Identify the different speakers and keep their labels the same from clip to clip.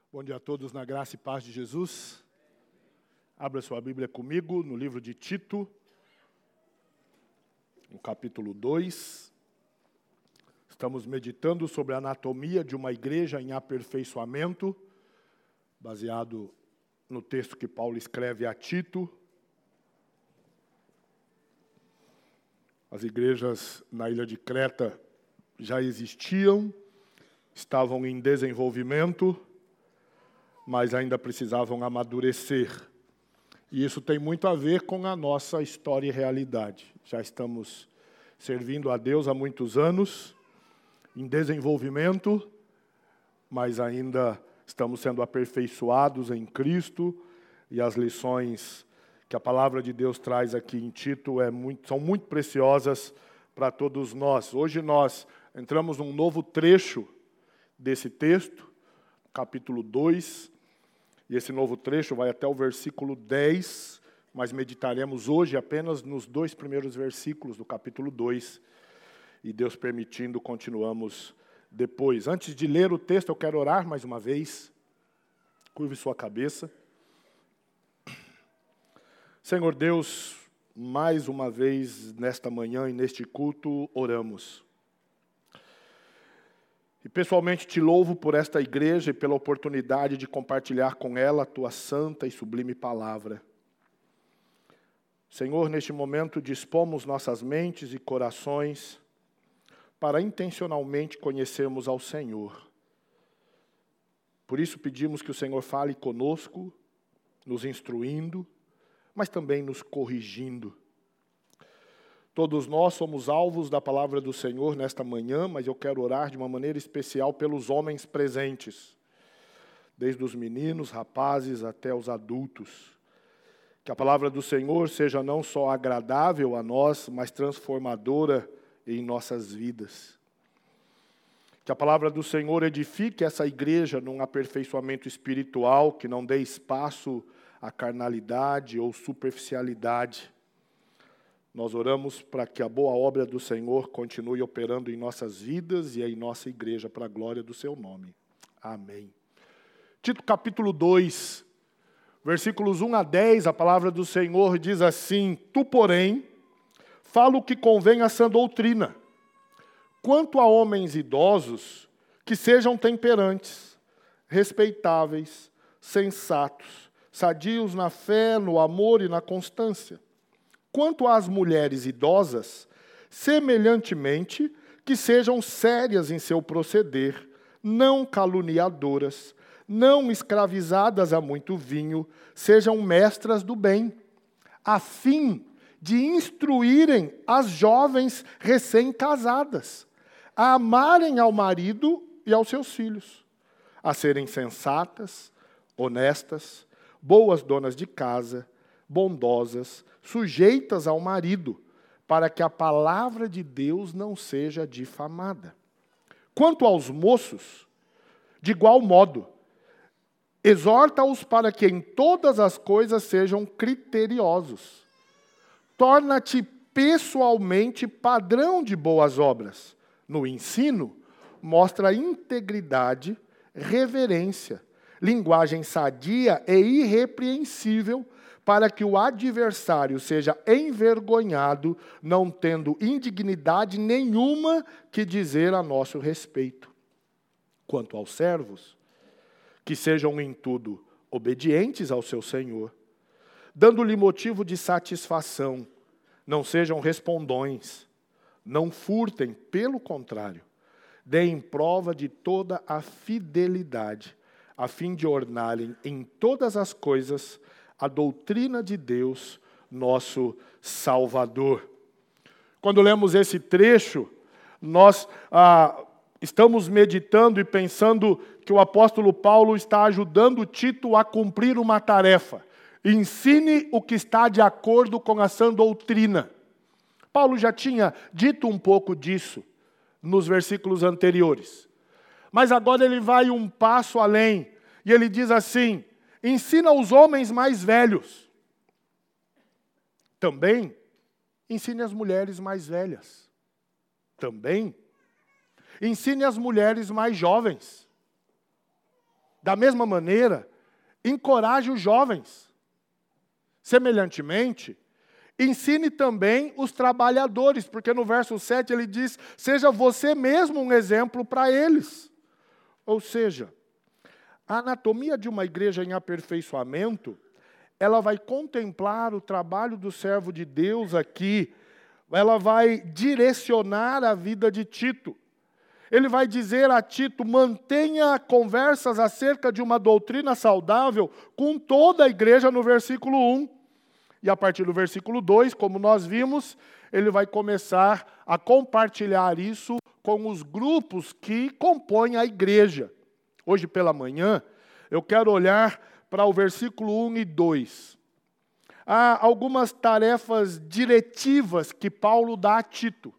Speaker 1: Bom dia a todos na graça e paz de Jesus. Abra sua Bíblia comigo no livro de Tito, no capítulo 2. Estamos meditando sobre a anatomia de uma igreja em aperfeiçoamento, baseado no texto que Paulo escreve a Tito. As igrejas na ilha de Creta já existiam, estavam em desenvolvimento, mas ainda precisavam amadurecer. E isso tem muito a ver com a nossa história e realidade. Já estamos servindo a Deus há muitos anos, em desenvolvimento, mas ainda estamos sendo aperfeiçoados em Cristo, e as lições que a palavra de Deus traz aqui em Tito são muito preciosas para todos nós. Hoje nós entramos num novo trecho desse texto, capítulo 2, e esse novo trecho vai até o versículo 10, mas meditaremos hoje apenas nos 2 primeiros versículos do capítulo 2, e Deus permitindo, continuamos depois. Antes de ler o texto, eu quero orar mais uma vez. Curve sua cabeça. Senhor Deus, mais uma vez nesta manhã e neste culto, oramos. E pessoalmente te louvo por esta igreja e pela oportunidade de compartilhar com ela a tua santa e sublime palavra. Senhor, neste momento dispomos nossas mentes e corações para intencionalmente conhecermos ao Senhor. Por isso pedimos que o Senhor fale conosco, nos instruindo, mas também nos corrigindo. Todos nós somos alvos da palavra do Senhor nesta manhã, mas eu quero orar de uma maneira especial pelos homens presentes, desde os meninos, rapazes, até os adultos. Que a palavra do Senhor seja não só agradável a nós, mas transformadora em nossas vidas. Que a palavra do Senhor edifique essa igreja num aperfeiçoamento espiritual, que não dê espaço à carnalidade ou superficialidade. Nós oramos para que a boa obra do Senhor continue operando em nossas vidas e em nossa igreja, para a glória do seu nome. Amém. Tito capítulo 2, versículos 1 a 10, a palavra do Senhor diz assim: Tu, porém, fala o que convém à sã doutrina. Quanto a homens idosos, que sejam temperantes, respeitáveis, sensatos, sadios na fé, no amor e na constância. Quanto às mulheres idosas, semelhantemente, que sejam sérias em seu proceder, não caluniadoras, não escravizadas a muito vinho, sejam mestras do bem, a fim de instruírem as jovens recém-casadas, a amarem ao marido e aos seus filhos, a serem sensatas, honestas, boas donas de casa, bondosas, sujeitas ao marido, para que a palavra de Deus não seja difamada. Quanto aos moços, de igual modo, exorta-os para que em todas as coisas sejam criteriosos. Torna-te pessoalmente padrão de boas obras. No ensino, mostra integridade, reverência, linguagem sadia e irrepreensível, para que o adversário seja envergonhado, não tendo indignidade nenhuma que dizer a nosso respeito. Quanto aos servos, que sejam em tudo obedientes ao seu Senhor, dando-lhe motivo de satisfação, não sejam respondões, não furtem, pelo contrário, deem prova de toda a fidelidade, a fim de ornarem em todas as coisas a doutrina de Deus, nosso Salvador. Quando lemos esse trecho, nós estamos meditando e pensando que o apóstolo Paulo está ajudando Tito a cumprir uma tarefa. Ensine o que está de acordo com a sã doutrina. Paulo já tinha dito um pouco disso nos versículos anteriores. Mas agora ele vai um passo além, e ele diz assim: ensina os homens mais velhos. Também ensine as mulheres mais velhas. Também ensine as mulheres mais jovens. Da mesma maneira, encoraje os jovens. Semelhantemente, ensine também os trabalhadores, porque no verso 7 ele diz, seja você mesmo um exemplo para eles. Ou seja, a anatomia de uma igreja em aperfeiçoamento, ela vai contemplar o trabalho do servo de Deus aqui, ela vai direcionar a vida de Tito. Ele vai dizer a Tito, mantenha conversas acerca de uma doutrina saudável com toda a igreja no versículo 1. E a partir do versículo 2, como nós vimos, ele vai começar a compartilhar isso com os grupos que compõem a igreja. Hoje pela manhã, eu quero olhar para o versículo 1 e 2. Há algumas tarefas diretivas que Paulo dá a Tito.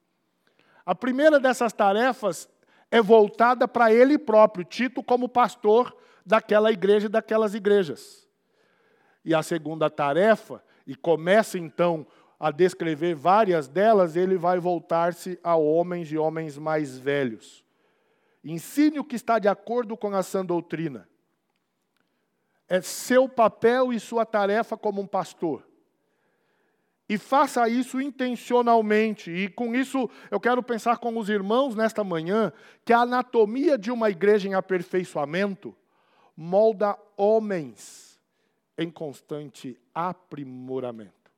Speaker 1: A primeira dessas tarefas é voltada para ele próprio, Tito como pastor daquela igreja e daquelas igrejas. E a segunda tarefa, e começa então a descrever várias delas, ele vai voltar-se a homens e homens mais velhos. Ensine o que está de acordo com a sã doutrina. É seu papel e sua tarefa como um pastor. E faça isso intencionalmente. E com isso, eu quero pensar com os irmãos nesta manhã, que a anatomia de uma igreja em aperfeiçoamento molda homens em constante aprimoramento.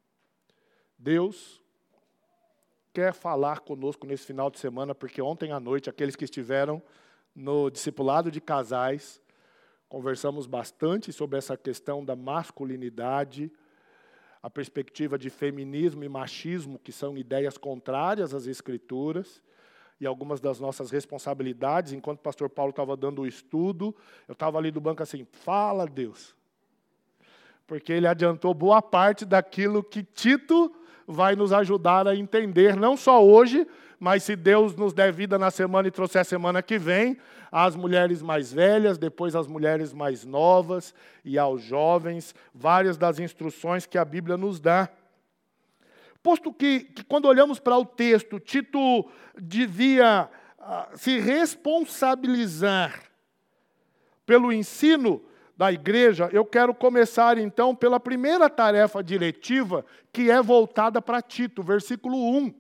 Speaker 1: Deus quer falar conosco nesse final de semana, porque ontem à noite, aqueles que estiveram no discipulado de casais, conversamos bastante sobre essa questão da masculinidade, a perspectiva de feminismo e machismo, que são ideias contrárias às Escrituras, e algumas das nossas responsabilidades. Enquanto o pastor Paulo estava dando o estudo, eu estava ali do banco assim, fala Deus. Porque ele adiantou boa parte daquilo que Tito vai nos ajudar a entender, não só hoje, mas se Deus nos der vida na semana e trouxer a semana que vem, às mulheres mais velhas, depois às mulheres mais novas e aos jovens, várias das instruções que a Bíblia nos dá. Posto que quando olhamos para o texto, Tito devia se responsabilizar pelo ensino da igreja, eu quero começar então pela primeira tarefa diretiva, que é voltada para Tito, versículo 1.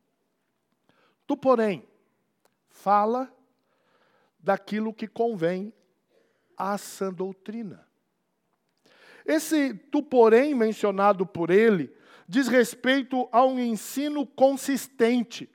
Speaker 1: Tu, porém, fala daquilo que convém à sã doutrina. Esse tu, porém, mencionado por ele, diz respeito a um ensino consistente.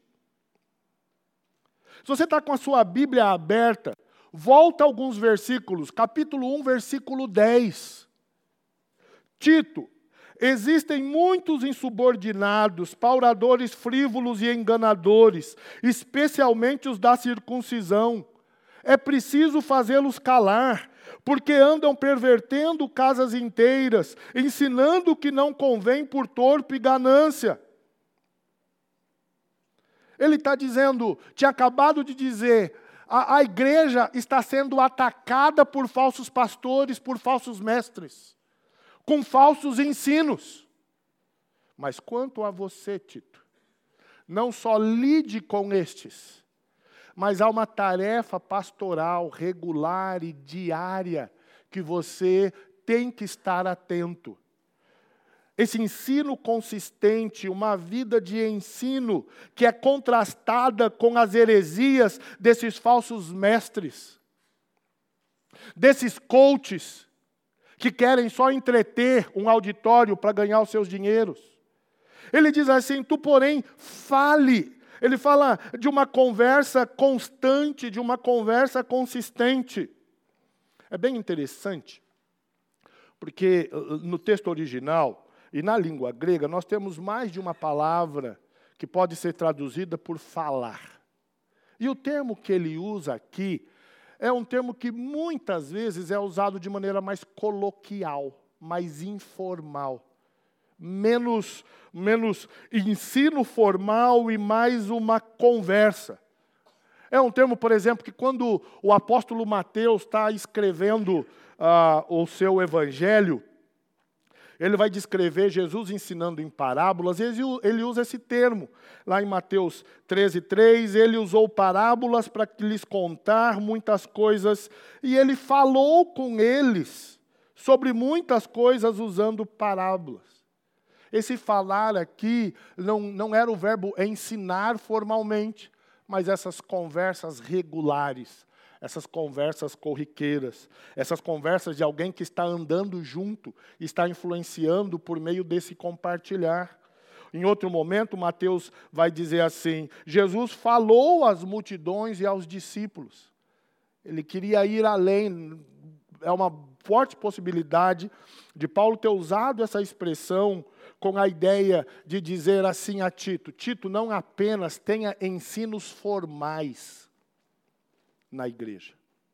Speaker 1: Se você está com a sua Bíblia aberta, volta alguns versículos, capítulo 1, versículo 10. Tito, existem muitos insubordinados, pauradores frívolos e enganadores, especialmente os da circuncisão. É preciso fazê-los calar, porque andam pervertendo casas inteiras, ensinando o que não convém por torpe e ganância. Ele está dizendo, tinha acabado de dizer, a igreja está sendo atacada por falsos pastores, por falsos mestres, com falsos ensinos. Mas quanto a você, Tito, não só lide com estes, mas há uma tarefa pastoral regular e diária que você tem que estar atento. Esse ensino consistente, uma vida de ensino que é contrastada com as heresias desses falsos mestres, desses coaches que querem só entreter um auditório para ganhar os seus dinheiros. Ele diz assim, tu, porém, fale. Ele fala de uma conversa constante, de uma conversa consistente. É bem interessante, porque no texto original, e na língua grega, nós temos mais de uma palavra que pode ser traduzida por falar. E o termo que ele usa aqui é um termo que muitas vezes é usado de maneira mais coloquial, mais informal. Menos ensino formal e mais uma conversa. É um termo, por exemplo, que quando o apóstolo Mateus está escrevendo o seu evangelho, ele vai descrever Jesus ensinando em parábolas, e ele usa esse termo. Lá em Mateus 13:3, ele usou parábolas para lhes contar muitas coisas, e ele falou com eles sobre muitas coisas usando parábolas. Esse falar aqui não era o verbo ensinar formalmente, mas essas conversas regulares, essas conversas corriqueiras, essas conversas de alguém que está andando junto, está influenciando por meio desse compartilhar. Em outro momento, Mateus vai dizer assim: Jesus falou às multidões e aos discípulos. Ele queria ir além. É uma forte possibilidade de Paulo ter usado essa expressão com a ideia de dizer assim a Tito: Tito, não apenas tenha ensinos formais na igreja,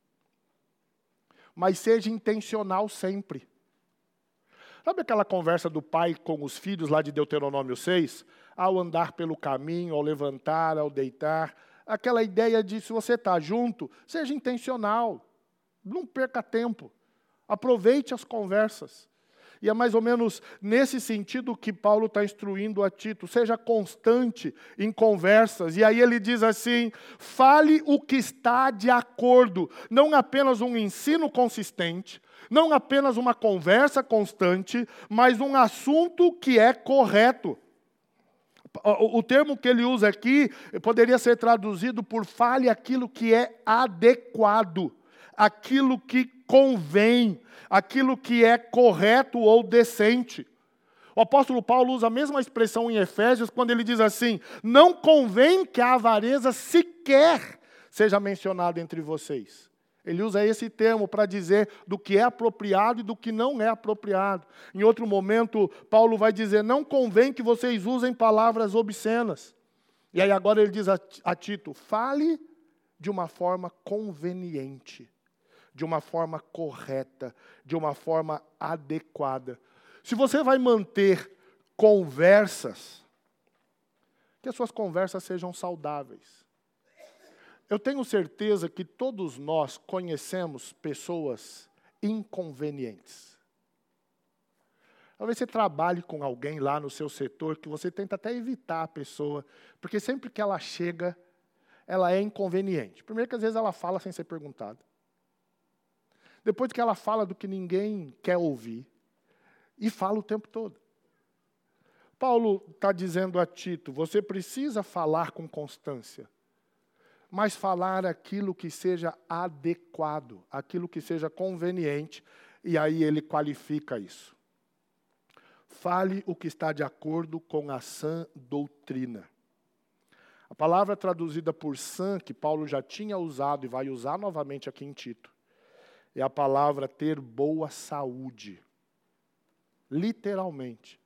Speaker 1: mas seja intencional sempre. Sabe aquela conversa do pai com os filhos lá de Deuteronômio 6? Ao andar pelo caminho, ao levantar, ao deitar. Aquela ideia de, se você está junto, seja intencional. Não perca tempo. Aproveite as conversas. E é mais ou menos nesse sentido que Paulo está instruindo a Tito. Seja constante em conversas. E aí ele diz assim: fale o que está de acordo. Não apenas um ensino consistente, não apenas uma conversa constante, mas um assunto que é correto. O termo que ele usa aqui poderia ser traduzido por fale aquilo que é adequado, aquilo que convém, aquilo que é correto ou decente. O apóstolo Paulo usa a mesma expressão em Efésios, quando ele diz assim: não convém que a avareza sequer seja mencionada entre vocês. Ele usa esse termo para dizer do que é apropriado e do que não é apropriado. Em outro momento, Paulo vai dizer: não convém que vocês usem palavras obscenas. E aí agora ele diz a Tito: fale de uma forma conveniente, de uma forma correta, de uma forma adequada. Se você vai manter conversas, que as suas conversas sejam saudáveis. Eu tenho certeza que todos nós conhecemos pessoas inconvenientes. Talvez você trabalhe com alguém lá no seu setor que você tenta até evitar a pessoa, porque sempre que ela chega, ela é inconveniente. Primeiro que às vezes ela fala sem ser perguntada. Depois que ela fala do que ninguém quer ouvir. E fala o tempo todo. Paulo está dizendo a Tito: você precisa falar com constância, mas falar aquilo que seja adequado, aquilo que seja conveniente, e aí ele qualifica isso. Fale o que está de acordo com a sã doutrina. A palavra traduzida por sã, que Paulo já tinha usado e vai usar novamente aqui em Tito, é a palavra ter boa saúde. Literalmente.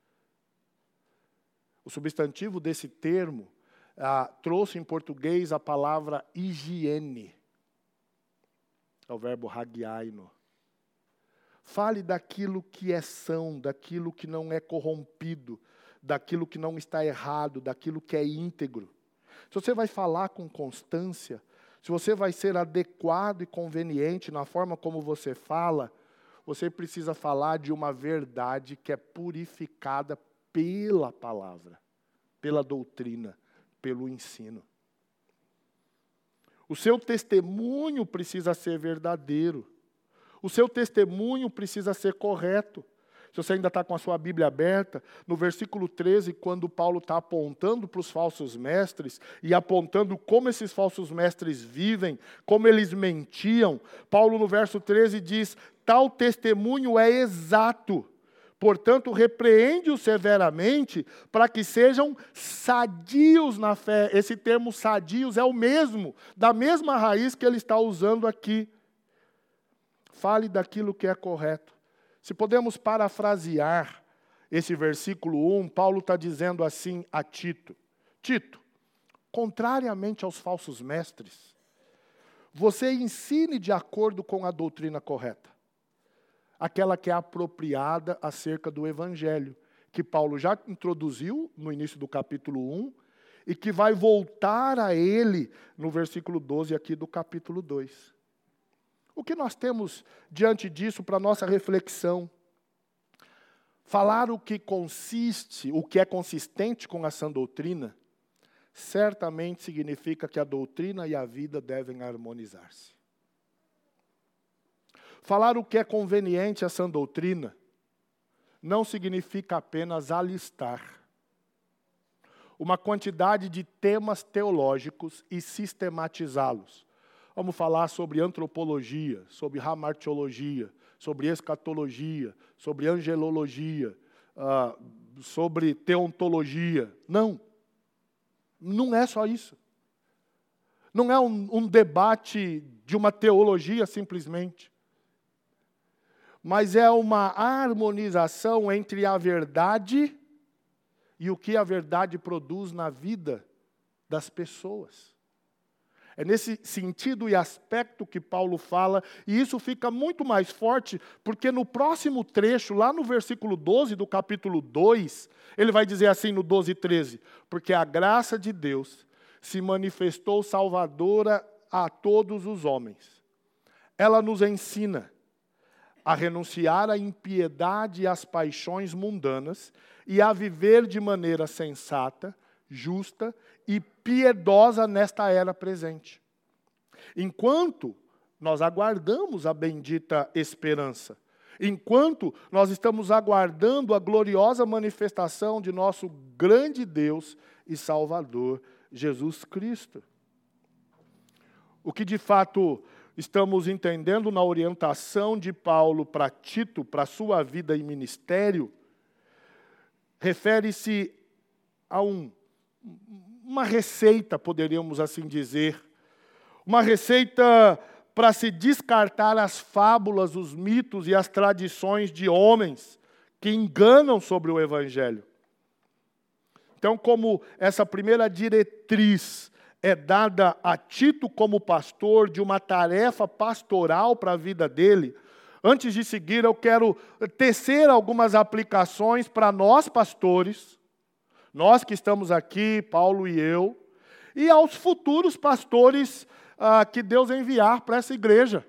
Speaker 1: O substantivo desse termo trouxe em português a palavra higiene. É o verbo hagiaino. Fale daquilo que é são, daquilo que não é corrompido, daquilo que não está errado, daquilo que é íntegro. Se você vai falar com constância, se você vai ser adequado e conveniente na forma como você fala, você precisa falar de uma verdade que é purificada pela palavra, pela doutrina, pelo ensino. O seu testemunho precisa ser verdadeiro. O seu testemunho precisa ser correto. Se você ainda está com a sua Bíblia aberta, no versículo 13, quando Paulo está apontando para os falsos mestres, e apontando como esses falsos mestres vivem, como eles mentiam, Paulo no verso 13 diz: tal testemunho é exato, portanto repreende-os severamente, para que sejam sadios na fé. Esse termo sadios é o mesmo, da mesma raiz que ele está usando aqui. Fale daquilo que é correto. Se podemos parafrasear esse versículo 1, Paulo está dizendo assim a Tito: Tito, contrariamente aos falsos mestres, você ensine de acordo com a doutrina correta, aquela que é apropriada acerca do Evangelho, que Paulo já introduziu no início do capítulo 1, e que vai voltar a ele no versículo 12 aqui do capítulo 2. O que nós temos diante disso para nossa reflexão? falar o que é consistente com a sã doutrina, certamente significa que a doutrina e a vida devem harmonizar-se. Falar o que é conveniente à sã doutrina não significa apenas alistar uma quantidade de temas teológicos e sistematizá-los. Vamos falar sobre antropologia, sobre hamartiologia, sobre escatologia, sobre angelologia, sobre teontologia. Não é só isso. Não é um debate de uma teologia simplesmente. Mas é uma harmonização entre a verdade e o que a verdade produz na vida das pessoas. É nesse sentido e aspecto que Paulo fala, e isso fica muito mais forte, porque no próximo trecho, lá no versículo 12 do capítulo 2, ele vai dizer assim no 12 e 13, porque a graça de Deus se manifestou salvadora a todos os homens. Ela nos ensina a renunciar à impiedade e às paixões mundanas e a viver de maneira sensata, justa e piedosa nesta era presente. Enquanto nós aguardamos a bendita esperança, enquanto nós estamos aguardando a gloriosa manifestação de nosso grande Deus e Salvador, Jesus Cristo. O que de fato estamos entendendo na orientação de Paulo para Tito, para a sua vida e ministério, refere-se a uma receita, poderíamos assim dizer, uma receita para se descartar as fábulas, os mitos e as tradições de homens que enganam sobre o Evangelho. Então, como essa primeira diretriz é dada a Tito como pastor de uma tarefa pastoral para a vida dele, antes de seguir eu quero tecer algumas aplicações para nós pastores, nós que estamos aqui, Paulo e eu, e aos futuros pastores que Deus enviar para essa igreja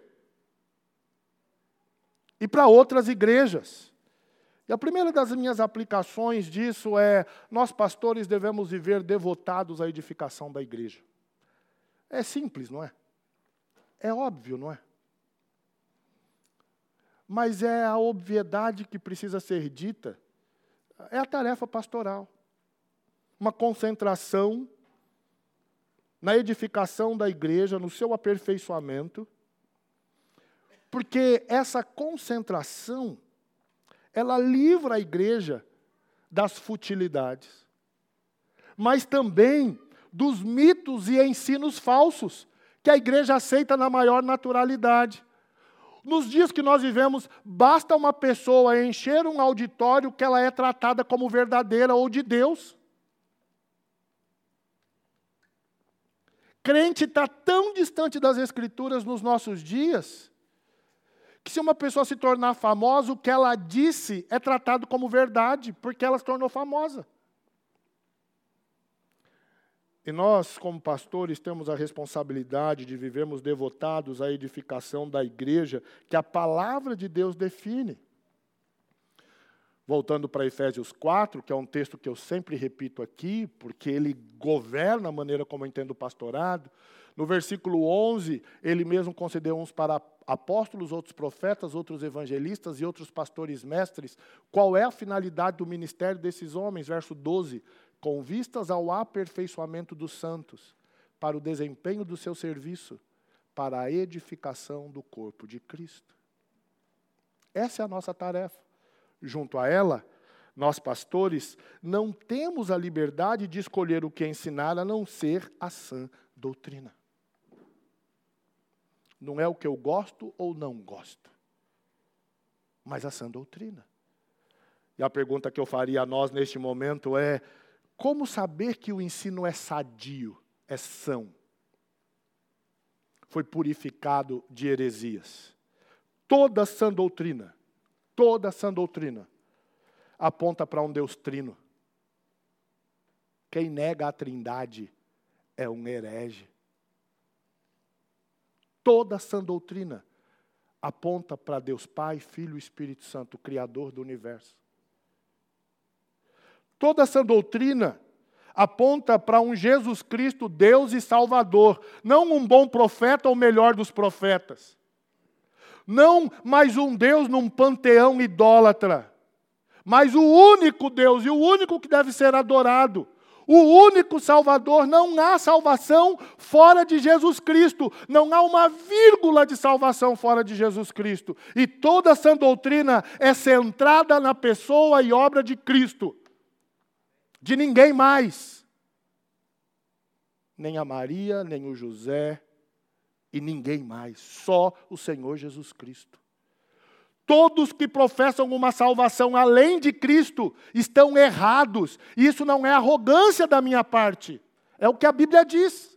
Speaker 1: e para outras igrejas. E a primeira das minhas aplicações disso é: nós pastores devemos viver devotados à edificação da igreja. É simples, não é? É óbvio, não é? Mas é a obviedade que precisa ser dita. É a tarefa pastoral. Uma concentração na edificação da igreja, no seu aperfeiçoamento, porque essa concentração ela livra a igreja das futilidades, mas também dos mitos e ensinos falsos que a igreja aceita na maior naturalidade. Nos dias que nós vivemos, basta uma pessoa encher um auditório que ela é tratada como verdadeira ou de Deus. Crente está tão distante das Escrituras nos nossos dias, que se uma pessoa se tornar famosa, o que ela disse é tratado como verdade, porque ela se tornou famosa. E nós, como pastores, temos a responsabilidade de vivermos devotados à edificação da igreja, que a palavra de Deus define. Voltando para Efésios 4, que é um texto que eu sempre repito aqui, porque ele governa a maneira como eu entendo o pastorado. No versículo 11, ele mesmo concedeu uns para apóstolos, outros profetas, outros evangelistas e outros pastores mestres. Qual é a finalidade do ministério desses homens? Verso 12, com vistas ao aperfeiçoamento dos santos, para o desempenho do seu serviço, para a edificação do corpo de Cristo. Essa é a nossa tarefa. Junto a ela, nós pastores não temos a liberdade de escolher o que ensinar a não ser a sã doutrina. Não é o que eu gosto ou não gosto, mas a sã doutrina. E a pergunta que eu faria a nós neste momento é: como saber que o ensino é sadio, é são? Foi purificado de heresias. Toda sã doutrina aponta para um Deus trino. Quem nega a Trindade é um herege. Toda sã doutrina aponta para Deus Pai, Filho e Espírito Santo, o Criador do universo. Toda essa doutrina aponta para um Jesus Cristo, Deus e Salvador, não um bom profeta ou o melhor dos profetas. Não mais um Deus num panteão idólatra, mas o único Deus e o único que deve ser adorado. O único Salvador. Não há salvação fora de Jesus Cristo. Não há uma vírgula de salvação fora de Jesus Cristo. E toda essa doutrina é centrada na pessoa e obra de Cristo. De ninguém mais. Nem a Maria, nem o José e ninguém mais. Só o Senhor Jesus Cristo. Todos que professam uma salvação além de Cristo estão errados. Isso não é arrogância da minha parte. É o que a Bíblia diz.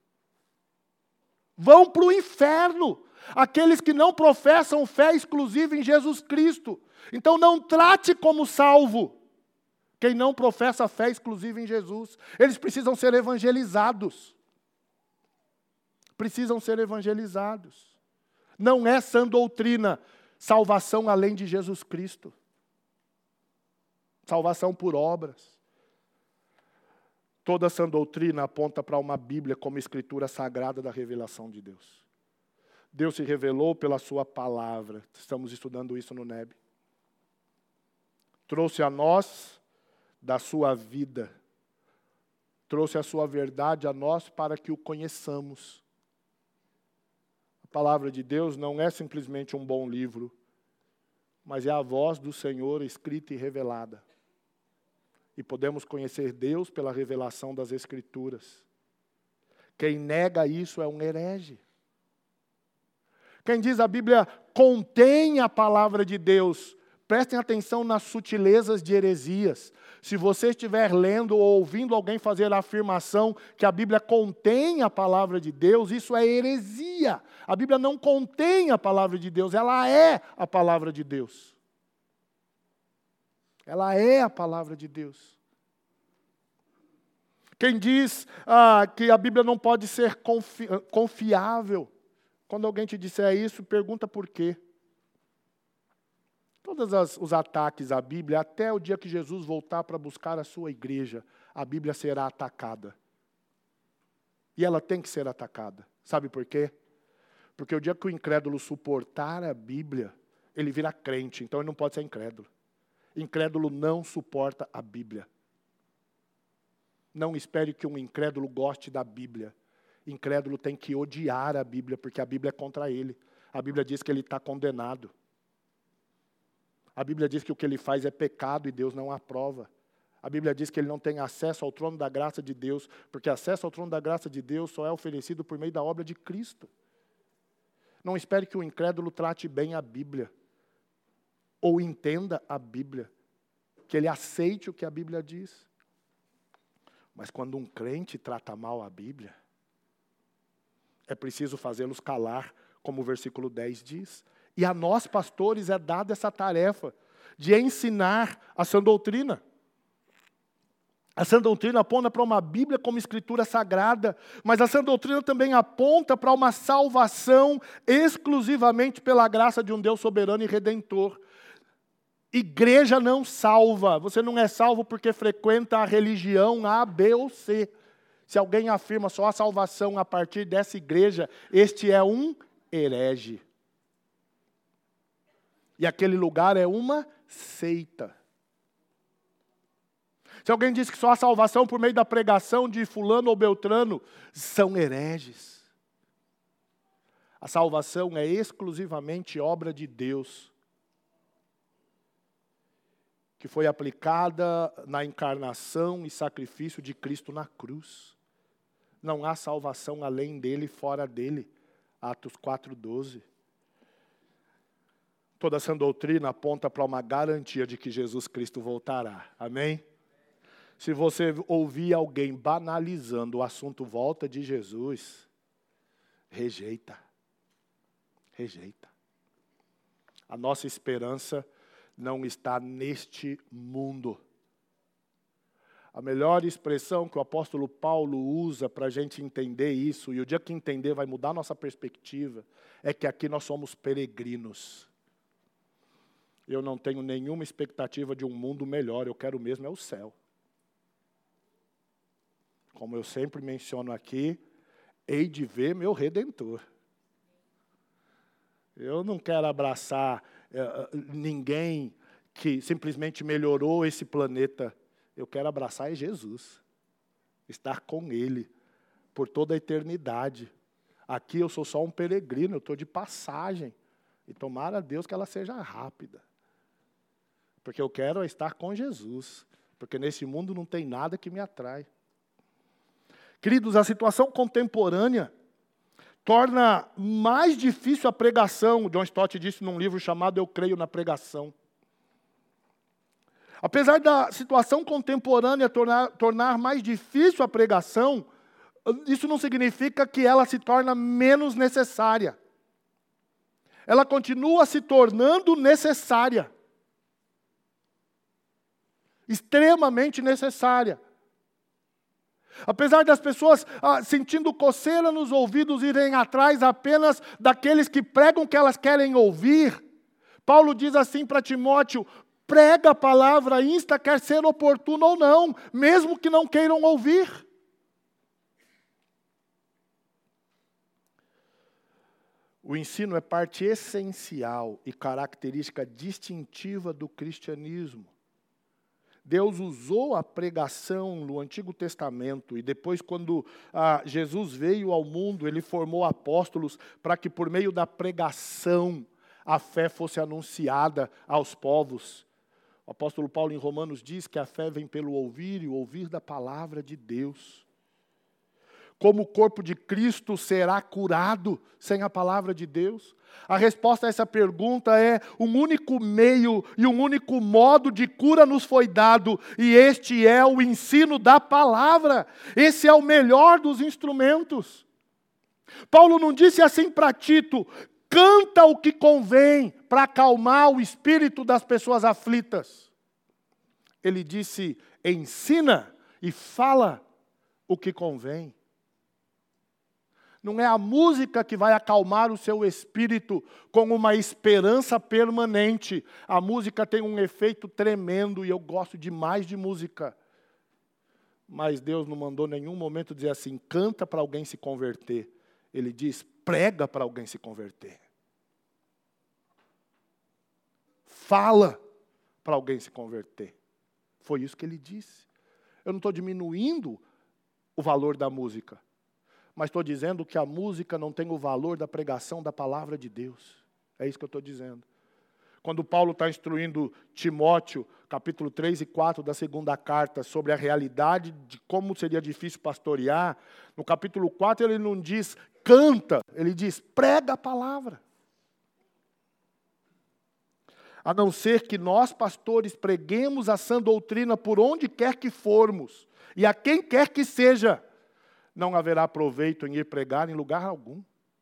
Speaker 1: Vão para o inferno aqueles que não professam fé exclusiva em Jesus Cristo. Então não trate como salvo quem não professa fé exclusiva em Jesus. Eles precisam ser evangelizados. Precisam ser evangelizados. Não é sã doutrina salvação além de Jesus Cristo. Salvação por obras. Toda sã doutrina aponta para uma Bíblia como escritura sagrada da revelação de Deus. Deus se revelou pela sua palavra. Estamos estudando isso no NEB. Trouxe a nós da sua vida. Trouxe a sua verdade a nós para que o conheçamos. A palavra de Deus não é simplesmente um bom livro, mas é a voz do Senhor escrita e revelada. E podemos conhecer Deus pela revelação das Escrituras. Quem nega isso é um herege. Quem diz a Bíblia contém a palavra de Deus, prestem atenção nas sutilezas de heresias. Se você estiver lendo ou ouvindo alguém fazer a afirmação que a Bíblia contém a palavra de Deus, isso é heresia. A Bíblia não contém a palavra de Deus, ela é a palavra de Deus. Ela é a palavra de Deus. Quem diz que a Bíblia não pode ser confiável, quando alguém te disser isso, pergunta por quê. Todos os ataques à Bíblia, até o dia que Jesus voltar para buscar a sua igreja, a Bíblia será atacada. E ela tem que ser atacada. Sabe por quê? Porque o dia que o incrédulo suportar a Bíblia, ele vira crente, então ele não pode ser incrédulo. Incrédulo não suporta a Bíblia. Não espere que um incrédulo goste da Bíblia. Incrédulo tem que odiar a Bíblia, porque a Bíblia é contra ele. A Bíblia diz que ele está condenado. A Bíblia diz que o que ele faz é pecado e Deus não aprova. A Bíblia diz que ele não tem acesso ao trono da graça de Deus, porque acesso ao trono da graça de Deus só é oferecido por meio da obra de Cristo. Não espere que o incrédulo trate bem a Bíblia, ou entenda a Bíblia, que ele aceite o que a Bíblia diz. Mas quando um crente trata mal a Bíblia, é preciso fazê-los calar, como o versículo 10 diz. E a nós, pastores, é dada essa tarefa de ensinar a sã doutrina. A sã doutrina aponta para uma Bíblia como escritura sagrada, mas a sã doutrina também aponta para uma salvação exclusivamente pela graça de um Deus soberano e redentor. Igreja não salva. Você não é salvo porque frequenta a religião A, B ou C. Se alguém afirma só a salvação a partir dessa igreja, este é um herege. E aquele lugar é uma seita. Se alguém diz que só há salvação por meio da pregação de fulano ou beltrano, são hereges. A salvação é exclusivamente obra de Deus, que foi aplicada na encarnação e sacrifício de Cristo na cruz. Não há salvação além dele e fora dele. Atos 4:12. Toda essa doutrina aponta para uma garantia de que Jesus Cristo voltará. Amém? Se você ouvir alguém banalizando o assunto volta de Jesus, rejeita. Rejeita. A nossa esperança não está neste mundo. A melhor expressão que o apóstolo Paulo usa para a gente entender isso, e o dia que entender vai mudar a nossa perspectiva, é que aqui nós somos peregrinos. Eu não tenho nenhuma expectativa de um mundo melhor, eu quero mesmo é o céu. como eu sempre menciono aqui, hei de ver meu Redentor. Eu não quero abraçar ninguém que simplesmente melhorou esse planeta. Eu quero abraçar Jesus, estar com Ele por toda a eternidade. Aqui eu sou só um peregrino, eu estou de passagem. E tomara a Deus que ela seja rápida. Porque eu quero estar com Jesus. Porque nesse mundo não tem nada que me atrai. Queridos, a situação contemporânea torna mais difícil a pregação. John Stott disse num livro chamado Eu Creio na Pregação. Apesar da situação contemporânea tornar mais difícil a pregação, isso não significa que ela se torna menos necessária. Ela continua se tornando necessária. Extremamente necessária. Apesar das pessoas sentindo coceira nos ouvidos irem atrás apenas daqueles que pregam o que elas querem ouvir, Paulo diz assim para Timóteo: prega a palavra, insta, quer ser oportuno ou não, mesmo que não queiram ouvir. O ensino é parte essencial e característica distintiva do cristianismo. Deus usou a pregação no Antigo Testamento e depois, quando Jesus veio ao mundo, Ele formou apóstolos para que por meio da pregação a fé fosse anunciada aos povos. O apóstolo Paulo em Romanos diz que a fé vem pelo ouvir e o ouvir da palavra de Deus. Como o corpo de Cristo será curado sem a palavra de Deus? A resposta a essa pergunta é: um único meio e um único modo de cura nos foi dado, e este é o ensino da palavra. Esse é o melhor dos instrumentos. Paulo não disse assim para Tito: canta o que convém para acalmar o espírito das pessoas aflitas. Ele disse: ensina e fala o que convém. Não é a música que vai acalmar o seu espírito com uma esperança permanente. A música tem um efeito tremendo e eu gosto demais de música. Mas Deus não mandou em nenhum momento dizer assim: canta para alguém se converter. Ele diz: prega para alguém se converter. Fala para alguém se converter. Foi isso que ele disse. Eu não estou diminuindo o valor da música, mas estou dizendo que a música não tem o valor da pregação da palavra de Deus. É isso que eu estou dizendo. Quando Paulo está instruindo Timóteo, capítulo 3 e 4 da segunda carta, sobre a realidade de como seria difícil pastorear, no capítulo 4 ele não diz canta, ele diz prega a palavra. A não ser que nós, pastores, preguemos a sã doutrina por onde quer que formos, e a quem quer que seja, não haverá proveito em ir pregar em lugar algum.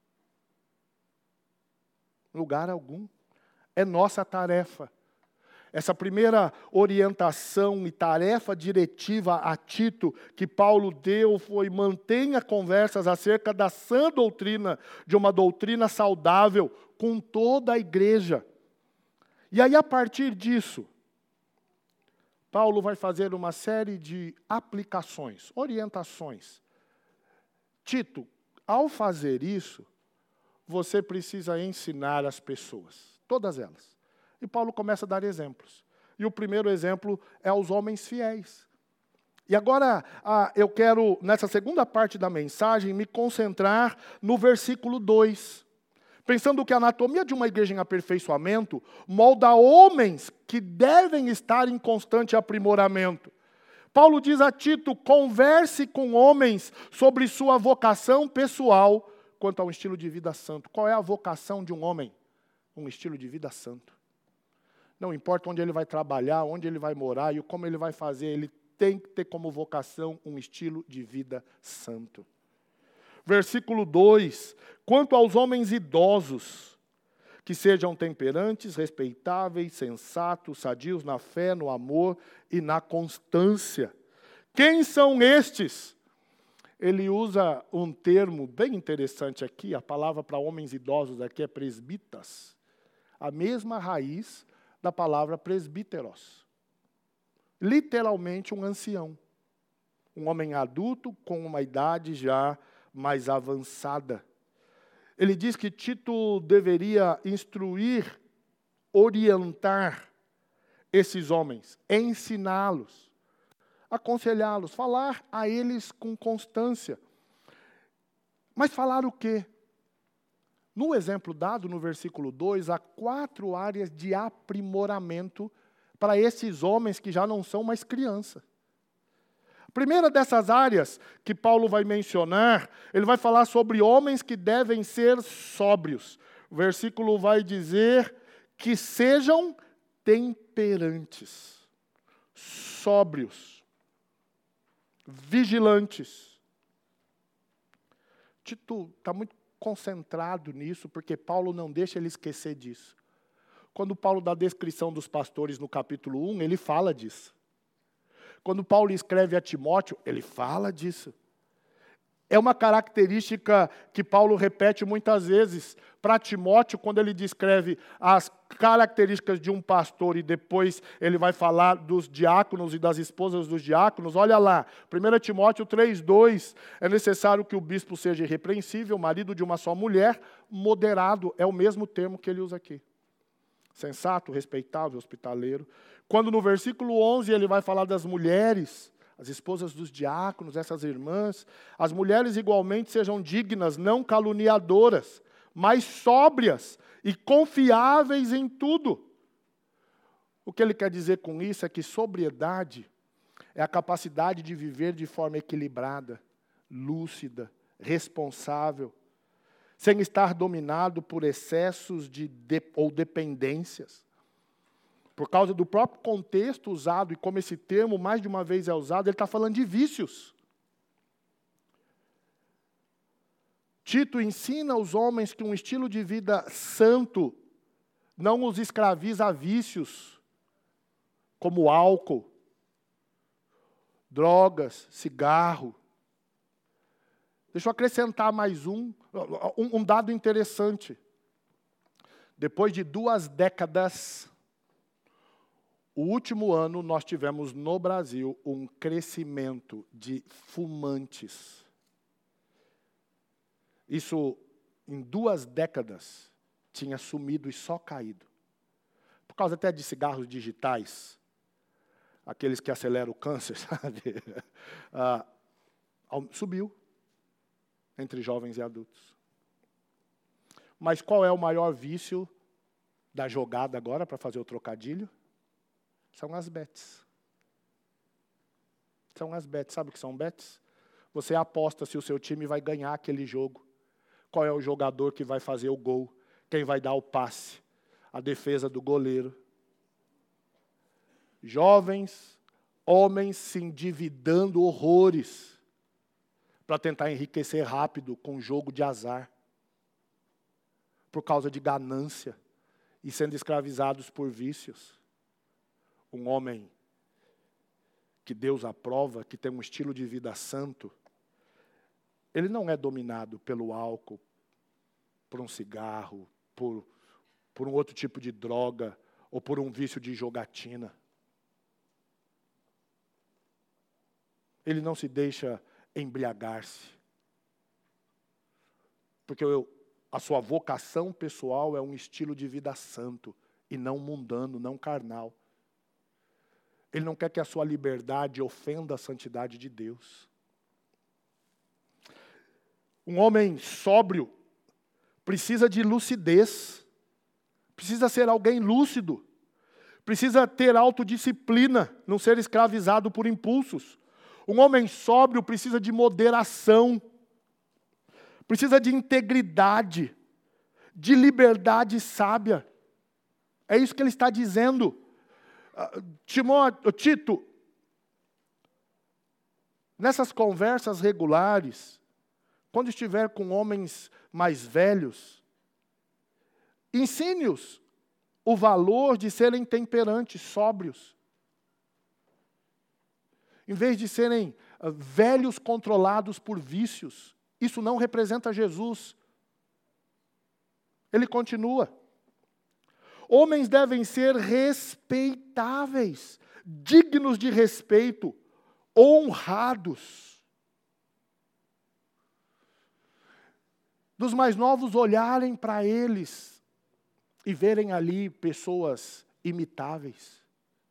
Speaker 1: Lugar algum. É nossa tarefa. Essa primeira orientação e tarefa diretiva a Tito que Paulo deu foi: mantenha conversas acerca da sã doutrina, de uma doutrina saudável, com toda a igreja. E aí, a partir disso, Paulo vai fazer uma série de aplicações, orientações. Tito, ao fazer isso, você precisa ensinar as pessoas, todas elas. E Paulo começa a dar exemplos. E o primeiro exemplo é aos homens fiéis. E agora, eu quero, nessa segunda parte da mensagem, me concentrar no versículo 2. Pensando que a anatomia de uma igreja em aperfeiçoamento molda homens que devem estar em constante aprimoramento. Paulo diz a Tito: converse com homens sobre sua vocação pessoal quanto a um estilo de vida santo. Qual é a vocação de um homem? Um estilo de vida santo. Não importa onde ele vai trabalhar, onde ele vai morar e como ele vai fazer, ele tem que ter como vocação um estilo de vida santo. Versículo 2: quanto aos homens idosos, que sejam temperantes, respeitáveis, sensatos, sadios na fé, no amor e na constância. Quem são estes? Ele usa um termo bem interessante aqui, a palavra para homens idosos aqui é presbitas, a mesma raiz da palavra presbíteros. Literalmente um ancião. Um homem adulto com uma idade já mais avançada. Ele diz que Tito deveria instruir, orientar esses homens, ensiná-los, aconselhá-los, falar a eles com constância. Mas falar o quê? No exemplo dado, no versículo 2, há 4 áreas de aprimoramento para esses homens que já não são mais crianças. A primeira dessas áreas que Paulo vai mencionar, ele vai falar sobre homens que devem ser sóbrios. O versículo vai dizer que sejam temperantes, sóbrios, vigilantes. Tito está muito concentrado nisso, porque Paulo não deixa ele esquecer disso. Quando Paulo dá a descrição dos pastores no capítulo 1, ele fala disso. Quando Paulo escreve a Timóteo, ele fala disso. É uma característica que Paulo repete muitas vezes para Timóteo, quando ele descreve as características de um pastor e depois ele vai falar dos diáconos e das esposas dos diáconos. Olha lá, 1 Timóteo 3:2, é necessário que o bispo seja irrepreensível, marido de uma só mulher, moderado, é o mesmo termo que ele usa aqui. Sensato, respeitável, hospitaleiro. Quando no versículo 11 ele vai falar das mulheres, as esposas dos diáconos, essas irmãs, as mulheres igualmente sejam dignas, não caluniadoras, mas sóbrias e confiáveis em tudo. O que ele quer dizer com isso é que sobriedade é a capacidade de viver de forma equilibrada, lúcida, responsável, sem estar dominado por excessos ou dependências. Por causa do próprio contexto usado, e como esse termo mais de uma vez é usado, ele está falando de vícios. Tito ensina aos homens que um estilo de vida santo não os escraviza a vícios, como álcool, drogas, cigarro. Deixa eu acrescentar mais um dado interessante. Depois de 2 décadas, o último ano nós tivemos no Brasil um crescimento de fumantes. Isso, em 2 décadas, tinha sumido e só caído. Por causa até de cigarros digitais, aqueles que aceleram o câncer, sabe? Subiu entre jovens e adultos. Mas qual é o maior vício da jogada agora, para fazer o trocadilho? São as bets. São as bets. Sabe o que são bets? Você aposta se o seu time vai ganhar aquele jogo. Qual é o jogador que vai fazer o gol? Quem vai dar o passe? A defesa do goleiro. Jovens, homens se endividando horrores para tentar enriquecer rápido com jogo de azar. Por causa de ganância e sendo escravizados por vícios. Um homem que Deus aprova, que tem um estilo de vida santo, ele não é dominado pelo álcool, por um cigarro, por um outro tipo de droga, ou por um vício de jogatina. Ele não se deixa embriagar-se. Porque a sua vocação pessoal é um estilo de vida santo, e não mundano, não carnal. Ele não quer que a sua liberdade ofenda a santidade de Deus. Um homem sóbrio precisa de lucidez, precisa ser alguém lúcido, precisa ter autodisciplina, não ser escravizado por impulsos. Um homem sóbrio precisa de moderação, precisa de integridade, de liberdade sábia. É isso que ele está dizendo. Tito, nessas conversas regulares, quando estiver com homens mais velhos, ensine-os o valor de serem temperantes, sóbrios. Em vez de serem velhos controlados por vícios. Isso não representa Jesus. Ele continua. Homens devem ser respeitáveis, dignos de respeito, honrados. Dos mais novos olharem para eles e verem ali pessoas imitáveis.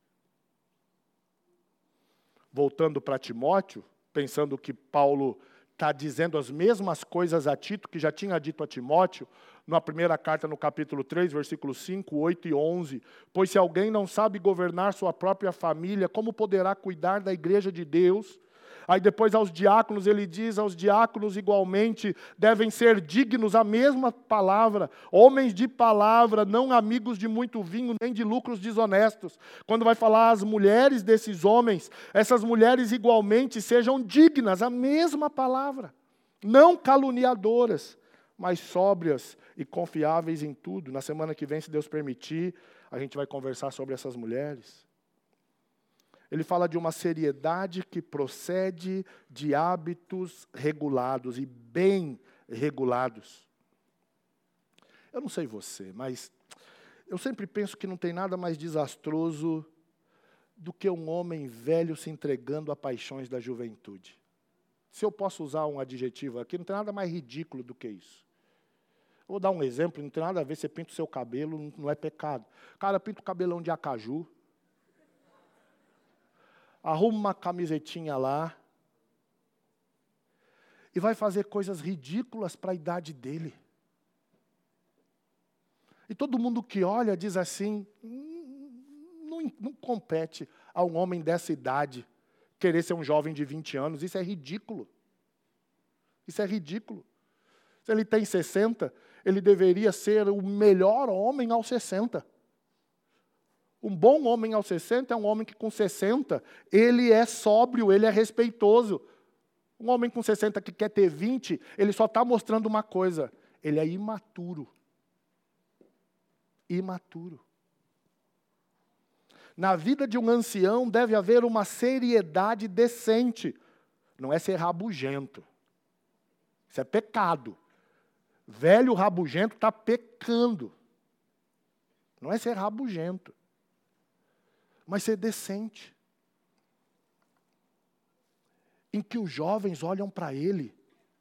Speaker 1: Voltando para Timóteo, pensando que Paulo está dizendo as mesmas coisas a Tito, que já tinha dito a Timóteo, na primeira carta, no capítulo 3, versículos 5, 8 e 11. Pois se alguém não sabe governar sua própria família, como poderá cuidar da igreja de Deus? Aí depois aos diáconos, ele diz, aos diáconos igualmente devem ser dignos, a mesma palavra, homens de palavra, não amigos de muito vinho, nem de lucros desonestos. Quando vai falar as mulheres desses homens, essas mulheres igualmente sejam dignas, a mesma palavra, não caluniadoras, mas sóbrias e confiáveis em tudo. Na semana que vem, se Deus permitir, a gente vai conversar sobre essas mulheres. Ele fala de uma seriedade que procede de hábitos regulados e bem regulados. Eu não sei você, mas eu sempre penso que não tem nada mais desastroso do que um homem velho se entregando a paixões da juventude. Se eu posso usar um adjetivo aqui, não tem nada mais ridículo do que isso. Eu vou dar um exemplo, não tem nada a ver, você pinta o seu cabelo, não é pecado. Cara, pinta o cabelão de acaju, arruma uma camisetinha lá e vai fazer coisas ridículas para a idade dele. E todo mundo que olha diz assim, não compete a um homem dessa idade querer ser um jovem de 20 anos, isso é ridículo. Isso é ridículo. Se ele tem 60, ele deveria ser o melhor homem aos 60. Um bom homem aos 60 é um homem que com 60, ele é sóbrio, ele é respeitoso. Um homem com 60 que quer ter 20, ele só está mostrando uma coisa, ele é imaturo. Imaturo. Na vida de um ancião deve haver uma seriedade decente. Não é ser rabugento. Isso é pecado. Velho rabugento está pecando. Não é ser rabugento, mas ser decente. Em que os jovens olham para ele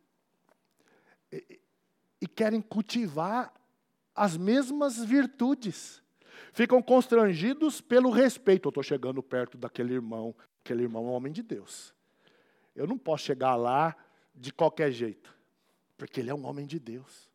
Speaker 1: e querem cultivar as mesmas virtudes. Ficam constrangidos pelo respeito. Eu estou chegando perto daquele irmão. Aquele irmão é um homem de Deus. Eu não posso chegar lá de qualquer jeito, porque ele é um homem de Deus.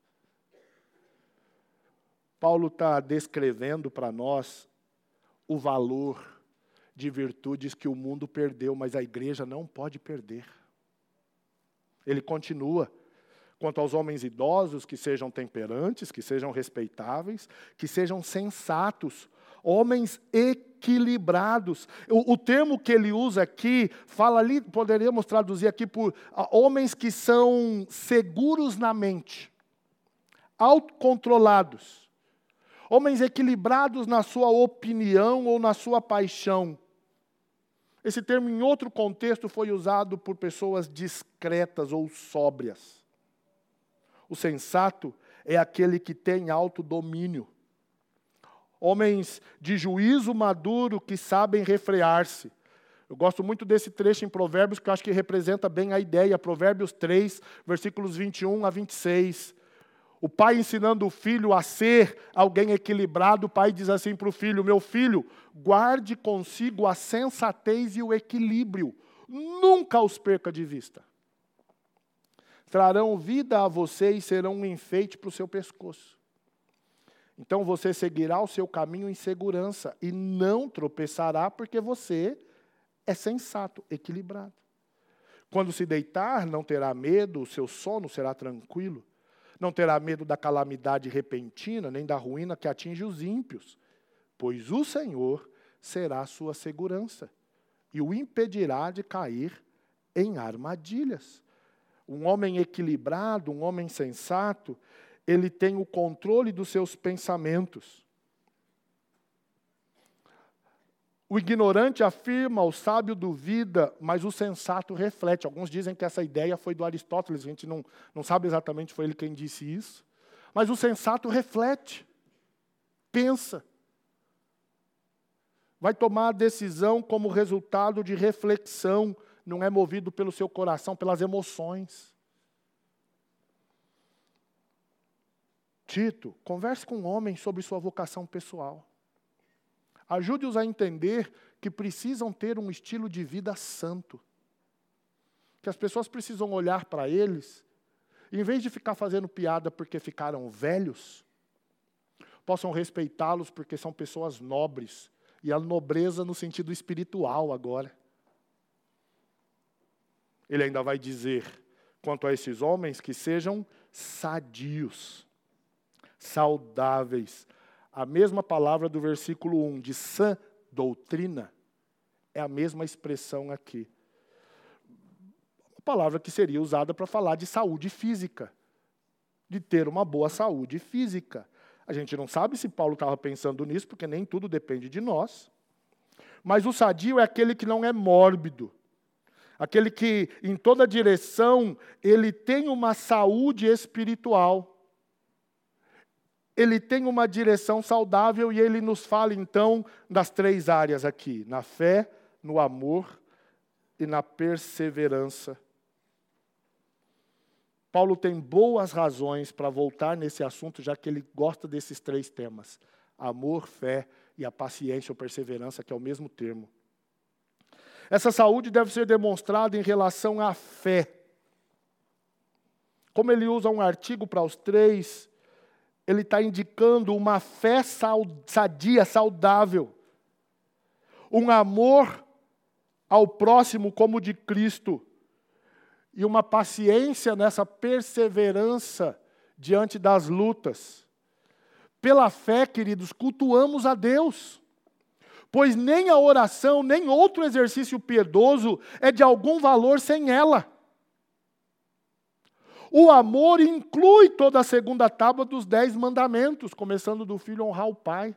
Speaker 1: Paulo está descrevendo para nós o valor de virtudes que o mundo perdeu, mas a igreja não pode perder. Ele continua, quanto aos homens idosos, que sejam temperantes, que sejam respeitáveis, que sejam sensatos, homens equilibrados. O termo que ele usa aqui, fala ali, poderíamos traduzir aqui por homens que são seguros na mente, autocontrolados, homens equilibrados na sua opinião ou na sua paixão. Esse termo, em outro contexto, foi usado por pessoas discretas ou sóbrias. O sensato é aquele que tem autodomínio. Homens de juízo maduro que sabem refrear-se. Eu gosto muito desse trecho em Provérbios, que eu acho que representa bem a ideia. Provérbios 3, versículos 21 a 26. O pai ensinando o filho a ser alguém equilibrado, o pai diz assim para o filho, meu filho, guarde consigo a sensatez e o equilíbrio. Nunca os perca de vista. Trarão vida a você e serão um enfeite para o seu pescoço. Então você seguirá o seu caminho em segurança e não tropeçará porque você é sensato, equilibrado. Quando se deitar, não terá medo, o seu sono será tranquilo. Não terá medo da calamidade repentina, nem da ruína que atinge os ímpios, pois o Senhor será a sua segurança e o impedirá de cair em armadilhas. Um homem equilibrado, um homem sensato, ele tem o controle dos seus pensamentos. O ignorante afirma, o sábio duvida, mas o sensato reflete. Alguns dizem que essa ideia foi do Aristóteles, a gente não sabe exatamente, foi ele quem disse isso. Mas o sensato reflete, pensa. Vai tomar a decisão como resultado de reflexão, não é movido pelo seu coração, pelas emoções. Tito, converse com homens sobre sua vocação pessoal. Ajude-os a entender que precisam ter um estilo de vida santo. Que as pessoas precisam olhar para eles, e, em vez de ficar fazendo piada porque ficaram velhos, possam respeitá-los porque são pessoas nobres, e a nobreza no sentido espiritual agora. Ele ainda vai dizer, quanto a esses homens, que sejam sadios, saudáveis. A mesma palavra do versículo 1, de sã doutrina, é a mesma expressão aqui. Uma palavra que seria usada para falar de saúde física, de ter uma boa saúde física. A gente não sabe se Paulo estava pensando nisso, porque nem tudo depende de nós. Mas o sadio é aquele que não é mórbido. Aquele que, em toda direção, ele tem uma saúde espiritual. Ele tem uma direção saudável e ele nos fala, então, das 3 áreas aqui. Na fé, no amor e na perseverança. Paulo tem boas razões para voltar nesse assunto, já que ele gosta desses 3 temas. Amor, fé e a paciência ou perseverança, que é o mesmo termo. Essa saúde deve ser demonstrada em relação à fé. Como ele usa um artigo para os 3, ele está indicando uma fé sadia, saudável. Um amor ao próximo como de Cristo. E uma paciência nessa perseverança diante das lutas. Pela fé, queridos, cultuamos a Deus. Pois nem a oração, nem outro exercício piedoso é de algum valor sem ela. O amor inclui toda a segunda tábua dos 10 mandamentos, começando do filho honrar o pai.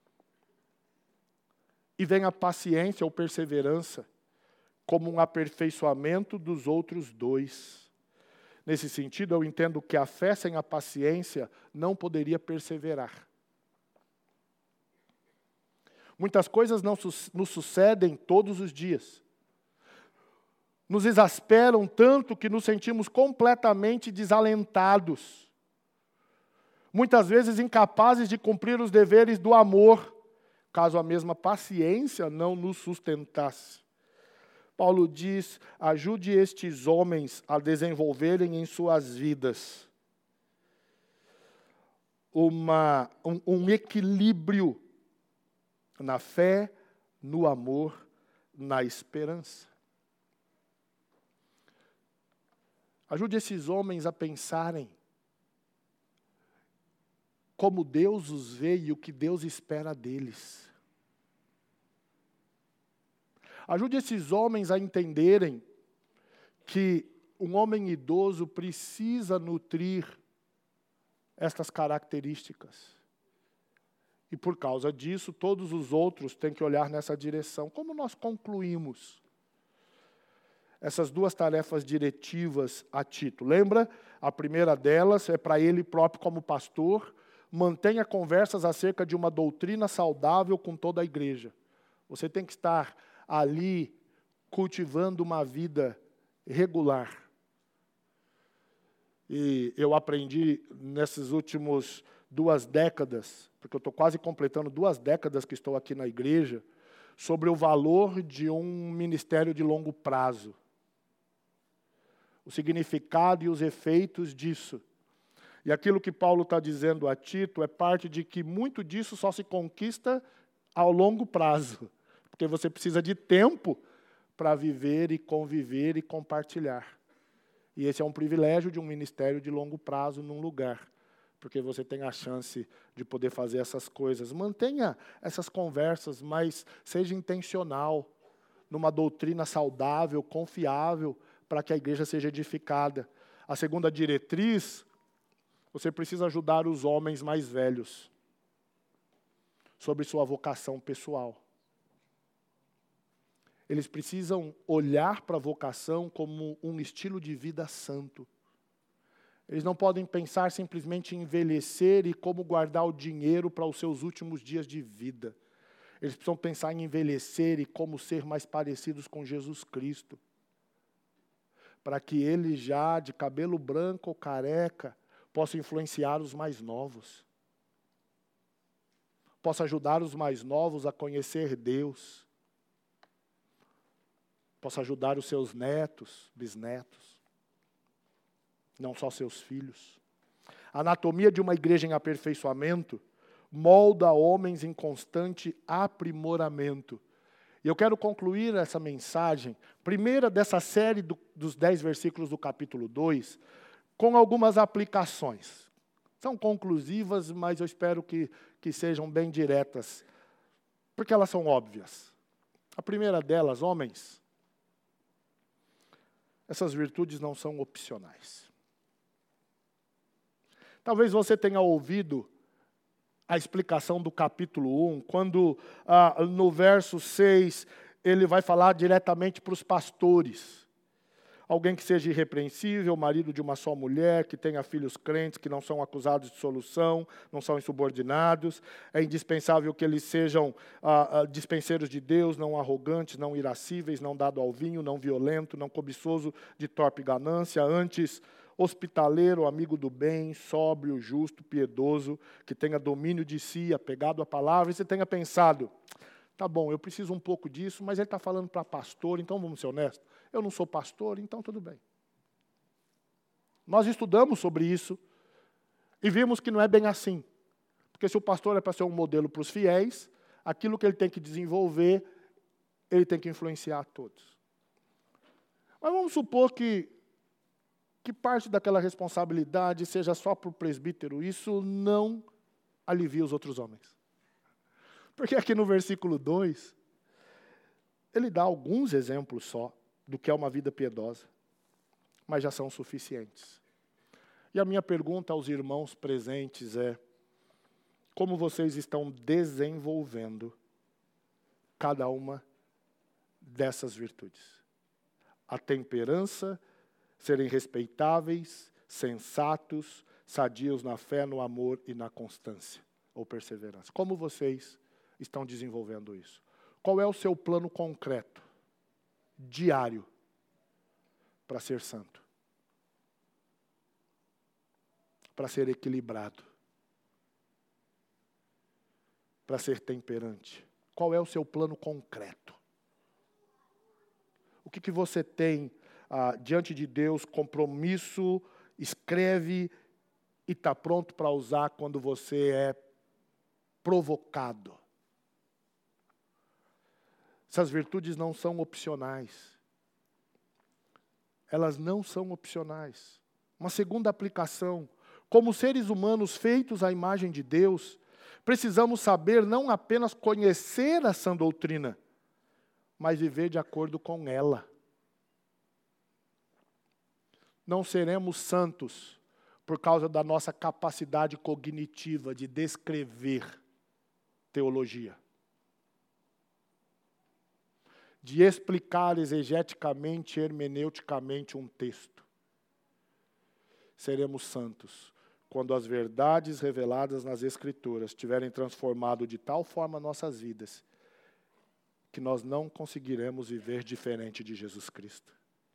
Speaker 1: E vem a paciência ou perseverança, como um aperfeiçoamento dos outros 2. Nesse sentido, eu entendo que a fé sem a paciência não poderia perseverar. Muitas coisas não nos sucedem todos os dias. Nos exasperam tanto que nos sentimos completamente desalentados. Muitas vezes incapazes de cumprir os deveres do amor, caso a mesma paciência não nos sustentasse. Paulo diz, ajude estes homens a desenvolverem em suas vidas um equilíbrio na fé, no amor, na esperança. Ajude esses homens a pensarem como Deus os vê e o que Deus espera deles. Ajude esses homens a entenderem que um homem idoso precisa nutrir estas características. E por causa disso, todos os outros têm que olhar nessa direção. Como nós concluímos essas 2 tarefas diretivas a Tito? Lembra? A primeira delas é para ele próprio como pastor. Mantenha conversas acerca de uma doutrina saudável com toda a igreja. Você tem que estar ali cultivando uma vida regular. E eu aprendi nessas últimas 2 décadas, porque eu estou quase completando 2 décadas que estou aqui na igreja, sobre o valor de um ministério de longo prazo. O significado e os efeitos disso. E aquilo que Paulo está dizendo a Tito é parte de que muito disso só se conquista ao longo prazo. Porque você precisa de tempo para viver e conviver e compartilhar. E esse é um privilégio de um ministério de longo prazo num lugar. Porque você tem a chance de poder fazer essas coisas. Mantenha essas conversas, mas seja intencional, numa doutrina saudável, confiável, para que a igreja seja edificada. A segunda diretriz, você precisa ajudar os homens mais velhos sobre sua vocação pessoal. Eles precisam olhar para a vocação como um estilo de vida santo. Eles não podem pensar simplesmente em envelhecer e como guardar o dinheiro para os seus últimos dias de vida. Eles precisam pensar em envelhecer e como ser mais parecidos com Jesus Cristo. para que ele já, de cabelo branco ou careca, possa influenciar os mais novos. Possa ajudar os mais novos a conhecer Deus. Possa ajudar os seus netos, bisnetos. Não só seus filhos. A anatomia de uma igreja em aperfeiçoamento molda homens em constante aprimoramento. E eu quero concluir essa mensagem, primeira dessa série dos 10 versículos do capítulo 2, com algumas aplicações. São conclusivas, mas eu espero que sejam bem diretas, porque elas são óbvias. A primeira delas, homens, essas virtudes não são opcionais. Talvez você tenha ouvido a explicação do capítulo 1, quando no verso 6 ele vai falar diretamente para os pastores. Alguém que seja irrepreensível, marido de uma só mulher, que tenha filhos crentes, que não são acusados de dissolução, não são insubordinados. É indispensável que eles sejam dispenseiros de Deus, não arrogantes, não irascíveis, não dado ao vinho, não violento, não cobiçoso de torpe ganância, antes hospitaleiro, amigo do bem, sóbrio, justo, piedoso, que tenha domínio de si, apegado à palavra, e você tenha pensado, tá bom, eu preciso um pouco disso, mas ele está falando para pastor, então vamos ser honestos, eu não sou pastor, então tudo bem. Nós estudamos sobre isso e vimos que não é bem assim, porque se o pastor é para ser um modelo para os fiéis, aquilo que ele tem que desenvolver, ele tem que influenciar todos. Mas vamos supor que parte daquela responsabilidade seja só para o presbítero, isso não alivia os outros homens. Porque aqui no versículo 2, ele dá alguns exemplos só do que é uma vida piedosa, mas já são suficientes. E a minha pergunta aos irmãos presentes é, como vocês estão desenvolvendo cada uma dessas virtudes? A temperança, serem respeitáveis, sensatos, sadios na fé, no amor e na constância ou perseverança. Como vocês estão desenvolvendo isso? Qual é o seu plano concreto, diário, para ser santo? Para ser equilibrado? Para ser temperante? Qual é o seu plano concreto? O que você tem diante de Deus, compromisso, escreve e está pronto para usar quando você é provocado? Essas virtudes não são opcionais. Elas não são opcionais. Uma segunda aplicação, como seres humanos feitos à imagem de Deus, precisamos saber não apenas conhecer a sã doutrina, mas viver de acordo com ela. Não seremos santos por causa da nossa capacidade cognitiva de descrever teologia, de explicar exegeticamente, hermeneuticamente um texto. Seremos santos quando as verdades reveladas nas Escrituras tiverem transformado de tal forma nossas vidas que nós não conseguiremos viver diferente de Jesus Cristo.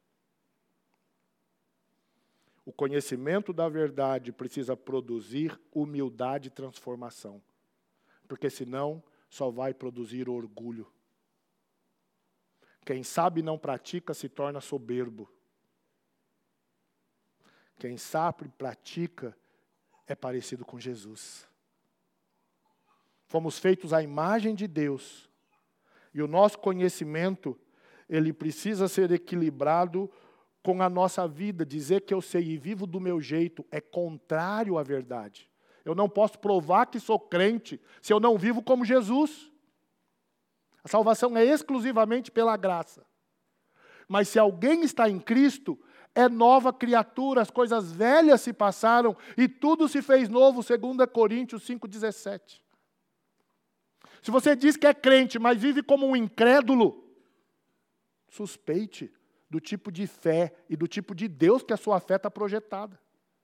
Speaker 1: O conhecimento da verdade precisa produzir humildade e transformação. Porque senão só vai produzir orgulho. Quem sabe e não pratica se torna soberbo. Quem sabe e pratica é parecido com Jesus. Fomos feitos à imagem de Deus. E o nosso conhecimento, ele precisa ser equilibrado com a nossa vida. Dizer que eu sei e vivo do meu jeito é contrário à verdade. Eu não posso provar que sou crente se eu não vivo como Jesus. A salvação é exclusivamente pela graça. Mas se alguém está em Cristo, é nova criatura, as coisas velhas se passaram e tudo se fez novo, 2 Coríntios 5,17. Se você diz que é crente, mas vive como um incrédulo, suspeite do tipo de fé e do tipo de Deus que a sua fé está projetada.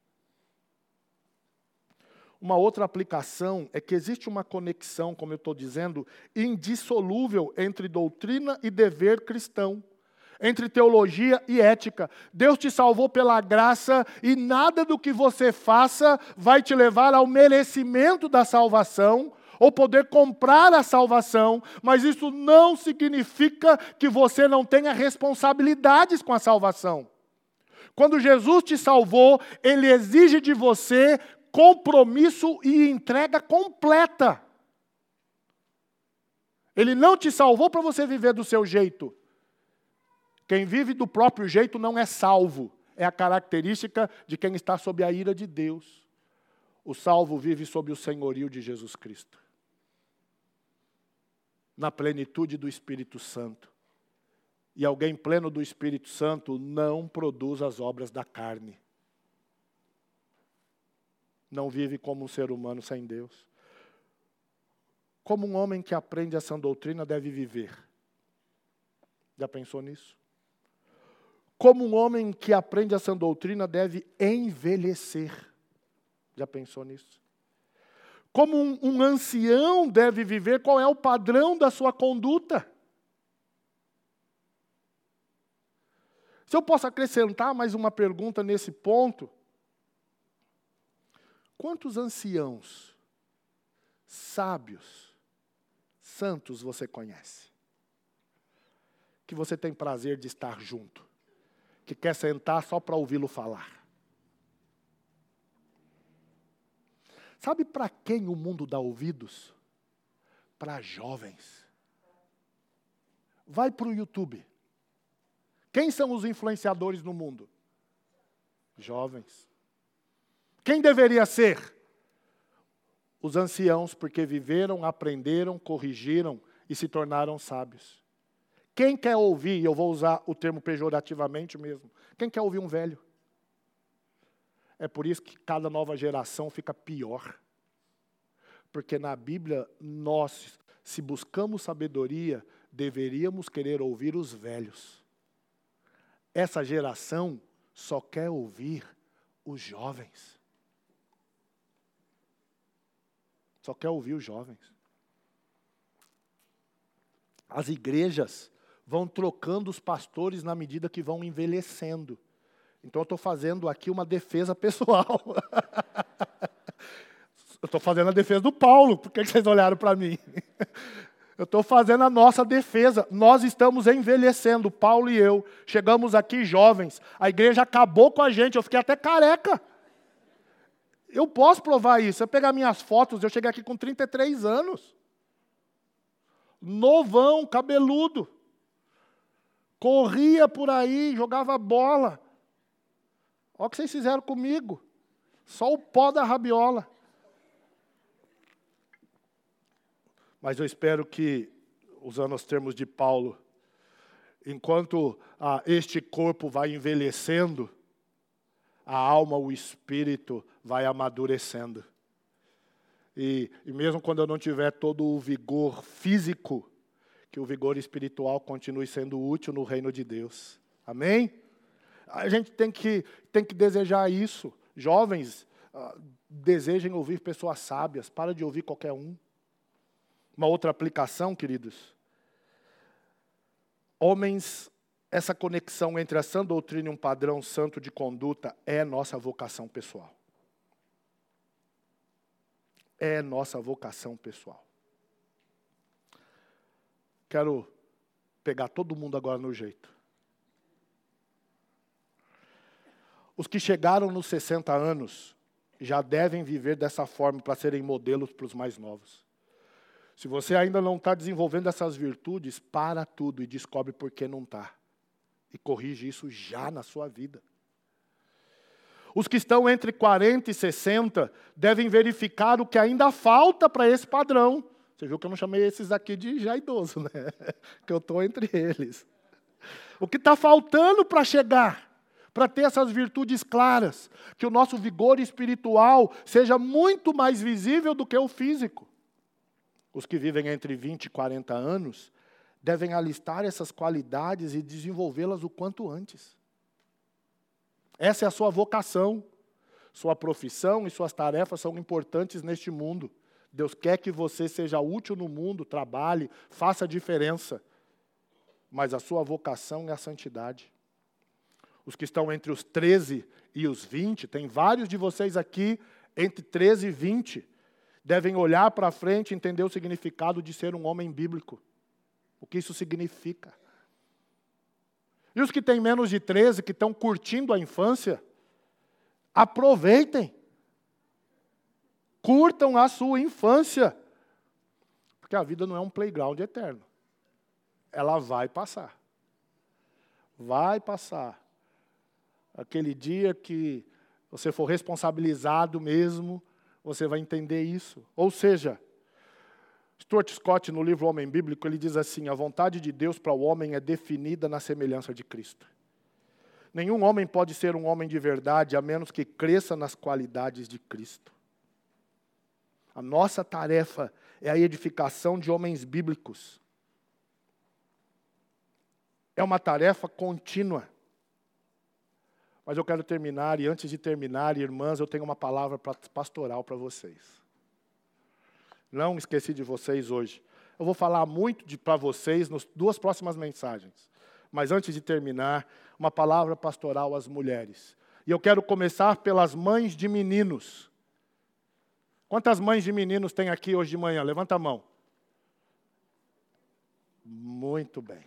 Speaker 1: Uma outra aplicação é que existe uma conexão, como eu estou dizendo, indissolúvel entre doutrina e dever cristão. entre teologia e ética. Deus te salvou pela graça e nada do que você faça vai te levar ao merecimento da salvação ou poder comprar a salvação, mas isso não significa que você não tenha responsabilidades com a salvação. Quando Jesus te salvou, Ele exige de você compromisso e entrega completa. Ele não te salvou para você viver do seu jeito. Quem vive do próprio jeito não é salvo. É a característica de quem está sob a ira de Deus. O salvo vive sob o senhorio de Jesus Cristo. Na plenitude do Espírito Santo. E alguém pleno do Espírito Santo não produz as obras da carne. Não vive como um ser humano sem Deus. Como um homem que aprende essa doutrina deve viver. Já pensou nisso? Como um homem que aprende essa doutrina deve envelhecer. Já pensou nisso? Como um ancião deve viver, qual é o padrão da sua conduta? Se eu posso acrescentar mais uma pergunta nesse ponto. Quantos anciãos, sábios, santos você conhece? Que você tem prazer de estar junto? Que quer sentar só para ouvi-lo falar? Sabe para quem o mundo dá ouvidos? Para jovens. Vai para o YouTube. Quem são os influenciadores no mundo? Jovens. Quem deveria ser? Os anciãos, porque viveram, aprenderam, corrigiram e se tornaram sábios. Quem quer ouvir, e eu vou usar o termo pejorativamente mesmo, quem quer ouvir um velho? É por isso que cada nova geração fica pior. Porque na Bíblia, nós, se buscamos sabedoria, deveríamos querer ouvir os velhos. Essa geração só quer ouvir os jovens. Só quer ouvir os jovens. As igrejas vão trocando os pastores na medida que vão envelhecendo. Então eu estou fazendo aqui uma defesa pessoal. Eu estou fazendo a defesa do Paulo. Por que vocês olharam para mim? Eu estou fazendo a nossa defesa. Nós estamos envelhecendo, Paulo e eu. Chegamos aqui jovens. A igreja acabou com a gente. Eu fiquei até careca. Eu posso provar isso. Eu pegar minhas fotos, eu cheguei aqui com 33 anos. Novão, cabeludo. Corria por aí, jogava bola. Olha o que vocês fizeram comigo. Só o pó da rabiola. Mas eu espero que, usando os termos de Paulo, enquanto este corpo vai envelhecendo, a alma, o espírito vai amadurecendo. E mesmo quando eu não tiver todo o vigor físico, que o vigor espiritual continue sendo útil no reino de Deus. Amém? A gente tem que desejar isso. Jovens, desejem ouvir pessoas sábias. Para de ouvir qualquer um. Uma outra aplicação, queridos. Homens, essa conexão entre a sã doutrina e um padrão santo de conduta é nossa vocação pessoal. É nossa vocação pessoal. Quero pegar todo mundo agora no jeito. Os que chegaram nos 60 anos já devem viver dessa forma para serem modelos para os mais novos. Se você ainda não está desenvolvendo essas virtudes, para tudo e descobre por que não está. E corrige isso já na sua vida. Os que estão entre 40 e 60 devem verificar o que ainda falta para esse padrão. Você viu que eu não chamei esses aqui de já idoso, né? Que eu estou entre eles. O que está faltando para chegar, para ter essas virtudes claras, que o nosso vigor espiritual seja muito mais visível do que o físico. Os que vivem entre 20 e 40 anos devem alistar essas qualidades e desenvolvê-las o quanto antes. Essa é a sua vocação. Sua profissão e suas tarefas são importantes neste mundo. Deus quer que você seja útil no mundo, trabalhe, faça a diferença. mas a sua vocação é a santidade. Os que estão entre os 13 e os 20, tem vários de vocês aqui entre 13 e 20, devem olhar para frente e entender o significado de ser um homem bíblico. O que isso significa. E os que têm menos de 13, que estão curtindo a infância, aproveitem. Curtam a sua infância. Porque a vida não é um playground eterno. Ela vai passar. Vai passar. Aquele dia que você for responsabilizado mesmo, você vai entender isso. Ou seja, Stuart Scott, no livro Homem Bíblico, ele diz assim: a vontade de Deus para o homem é definida na semelhança de Cristo. Nenhum homem pode ser um homem de verdade, a menos que cresça nas qualidades de Cristo. A nossa tarefa é a edificação de homens bíblicos. É uma tarefa contínua. Mas eu quero terminar, e antes de terminar, irmãs, eu tenho uma palavra pastoral para vocês. Não esqueci de vocês hoje. Eu vou falar muito para vocês nas 2 próximas mensagens. Mas antes de terminar, uma palavra pastoral às mulheres. E eu quero começar pelas mães de meninos. Quantas mães de meninos tem aqui hoje de manhã? Levanta a mão. Muito bem.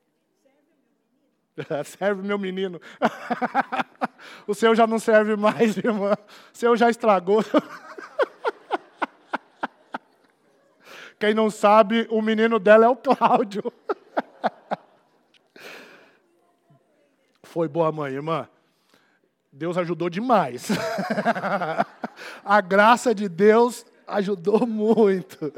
Speaker 1: Serve meu menino. O seu já não serve mais, irmã. O seu já estragou. Quem não sabe, o menino dela é o Cláudio. Foi boa mãe, irmã. Deus ajudou demais. A graça de Deus ajudou muito.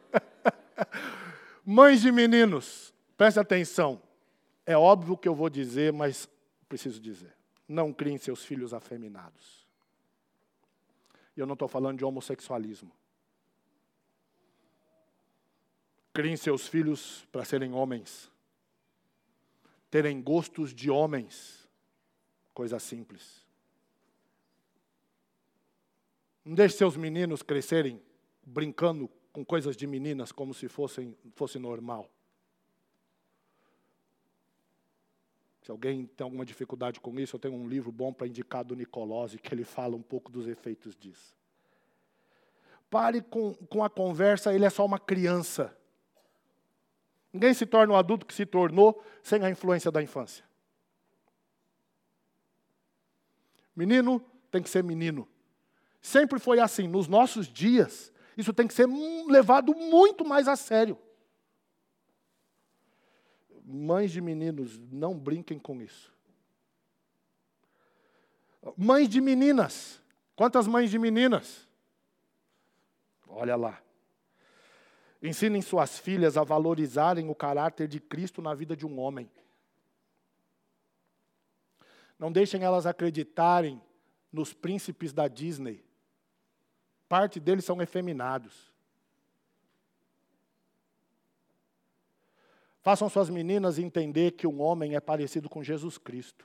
Speaker 1: Mães de meninos, preste atenção. É óbvio que eu vou dizer, mas preciso dizer. Não criem seus filhos afeminados. E eu não estou falando de homossexualismo. Criem seus filhos para serem homens. Terem gostos de homens. Coisa simples. Não deixe seus meninos crescerem brincando com coisas de meninas como se fosse normal. Se alguém tem alguma dificuldade com isso, eu tenho um livro bom para indicar do Nicolosi, que ele fala um pouco dos efeitos disso. Pare com a conversa, ele é só uma criança. Ninguém se torna o adulto que se tornou sem a influência da infância. Menino tem que ser menino. Sempre foi assim. Nos nossos dias, isso tem que ser levado muito mais a sério. Mães de meninos, não brinquem com isso. Mães de meninas. Quantas mães de meninas? Olha lá. Ensinem suas filhas a valorizarem o caráter de Cristo na vida de um homem. Não deixem elas acreditarem nos príncipes da Disney. Parte deles são efeminados. Façam suas meninas entender que um homem é parecido com Jesus Cristo.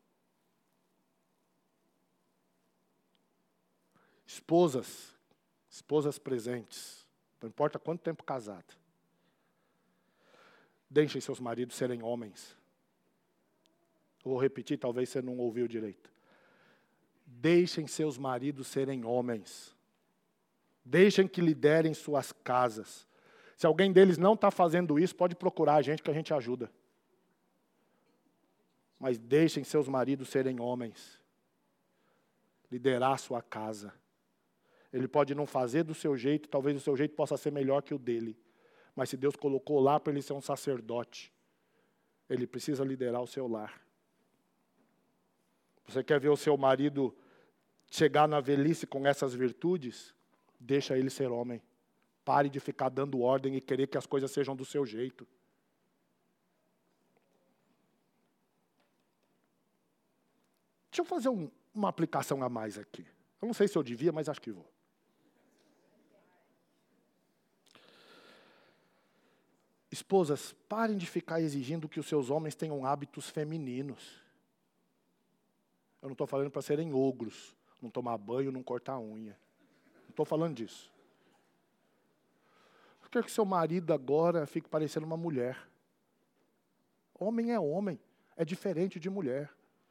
Speaker 1: Esposas presentes, não importa quanto tempo casado, deixem seus maridos serem homens. Eu vou repetir, talvez você não ouviu direito. Deixem seus maridos serem homens. Deixem que liderem suas casas. Se alguém deles não está fazendo isso, pode procurar a gente que a gente ajuda. Mas deixem seus maridos serem homens. Liderar a sua casa. Ele pode não fazer do seu jeito, talvez o seu jeito possa ser melhor que o dele. Mas se Deus colocou lá para ele ser um sacerdote, ele precisa liderar o seu lar. Você quer ver o seu marido chegar na velhice com essas virtudes? Deixa ele ser homem. Pare de ficar dando ordem e querer que as coisas sejam do seu jeito. Deixa eu fazer uma aplicação a mais aqui. Eu não sei se eu devia, mas acho que vou. Esposas, parem de ficar exigindo que os seus homens tenham hábitos femininos. Eu não estou falando para serem ogros, não tomar banho, não cortar unha. Não estou falando disso. Eu quero que seu marido agora fique parecendo uma mulher. Homem é homem, é diferente de mulher.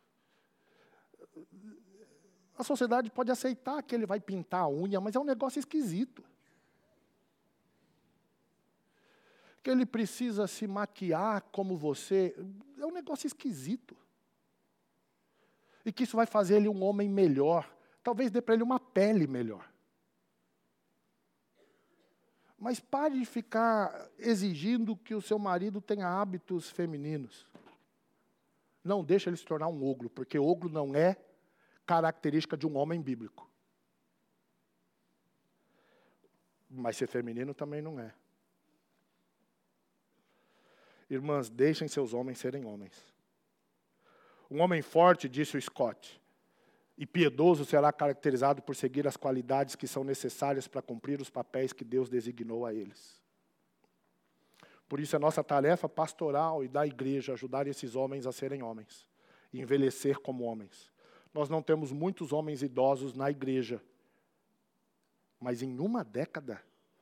Speaker 1: A sociedade pode aceitar que ele vai pintar a unha, mas é um negócio esquisito. Que ele precisa se maquiar como você, é um negócio esquisito. E que isso vai fazer ele um homem melhor. Talvez dê para ele uma pele melhor. Mas pare de ficar exigindo que o seu marido tenha hábitos femininos. Não deixe ele se tornar um ogro, porque ogro não é característica de um homem bíblico. Mas ser feminino também não é. Irmãs, deixem seus homens serem homens. Um homem forte, disse o Scott, e piedoso será caracterizado por seguir as qualidades que são necessárias para cumprir os papéis que Deus designou a eles. Por isso é nossa tarefa pastoral e da igreja ajudar esses homens a serem homens, e envelhecer como homens. Nós não temos muitos homens idosos na igreja, mas em uma década,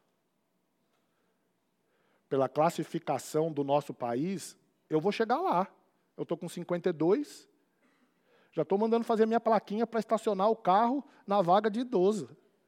Speaker 1: pela classificação do nosso país, eu vou chegar lá. Eu estou com 52, já estou mandando fazer minha plaquinha para estacionar o carro na vaga de idoso.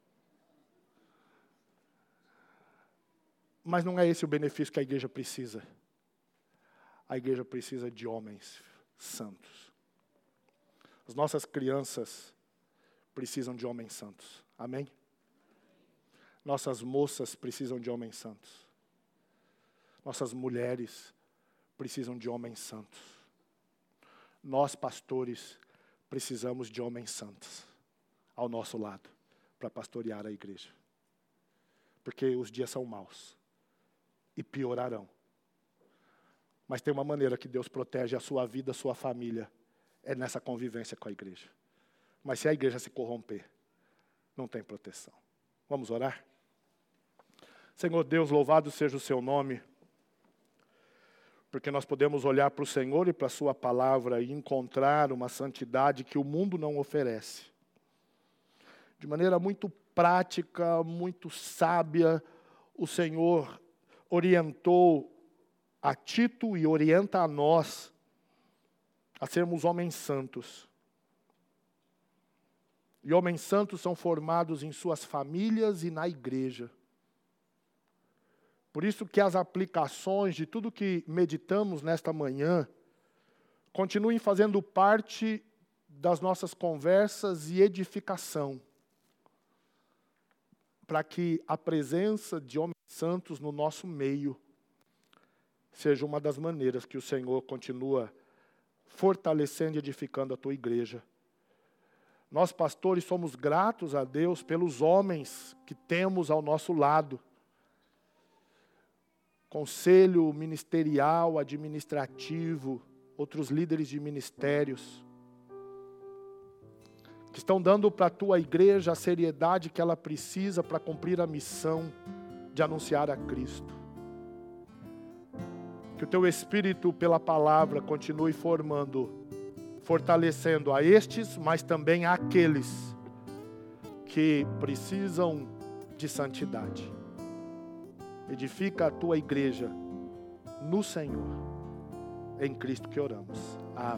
Speaker 1: Mas não é esse o benefício que a igreja precisa. A igreja precisa de homens santos. As nossas crianças precisam de homens santos. Amém? Nossas moças precisam de homens santos. Nossas mulheres precisam de homens santos. Nós, pastores, precisamos de homens santos ao nosso lado para pastorear a igreja. Porque os dias são maus e piorarão. Mas tem uma maneira que Deus protege a sua vida, a sua família, é nessa convivência com a igreja. Mas se a igreja se corromper, não tem proteção. Vamos orar? Senhor Deus, louvado seja o seu nome, porque nós podemos olhar para o Senhor e para a sua palavra e encontrar uma santidade que o mundo não oferece. De maneira muito prática, muito sábia, o Senhor orientou a Tito e orienta a nós a sermos homens santos. E homens santos são formados em suas famílias e na igreja. Por isso que as aplicações de tudo que meditamos nesta manhã continuem fazendo parte das nossas conversas e edificação, para que a presença de homens santos no nosso meio seja uma das maneiras que o Senhor continua fortalecendo e edificando a tua igreja. Nós, pastores, somos gratos a Deus pelos homens que temos ao nosso lado. Conselho ministerial, administrativo, outros líderes de ministérios, que estão dando para a tua igreja a seriedade que ela precisa para cumprir a missão de anunciar a Cristo. Que o teu Espírito, pela palavra, continue formando, fortalecendo a estes, mas também àqueles que precisam de santidade. Edifica a tua igreja no Senhor. É em Cristo que oramos. Amém.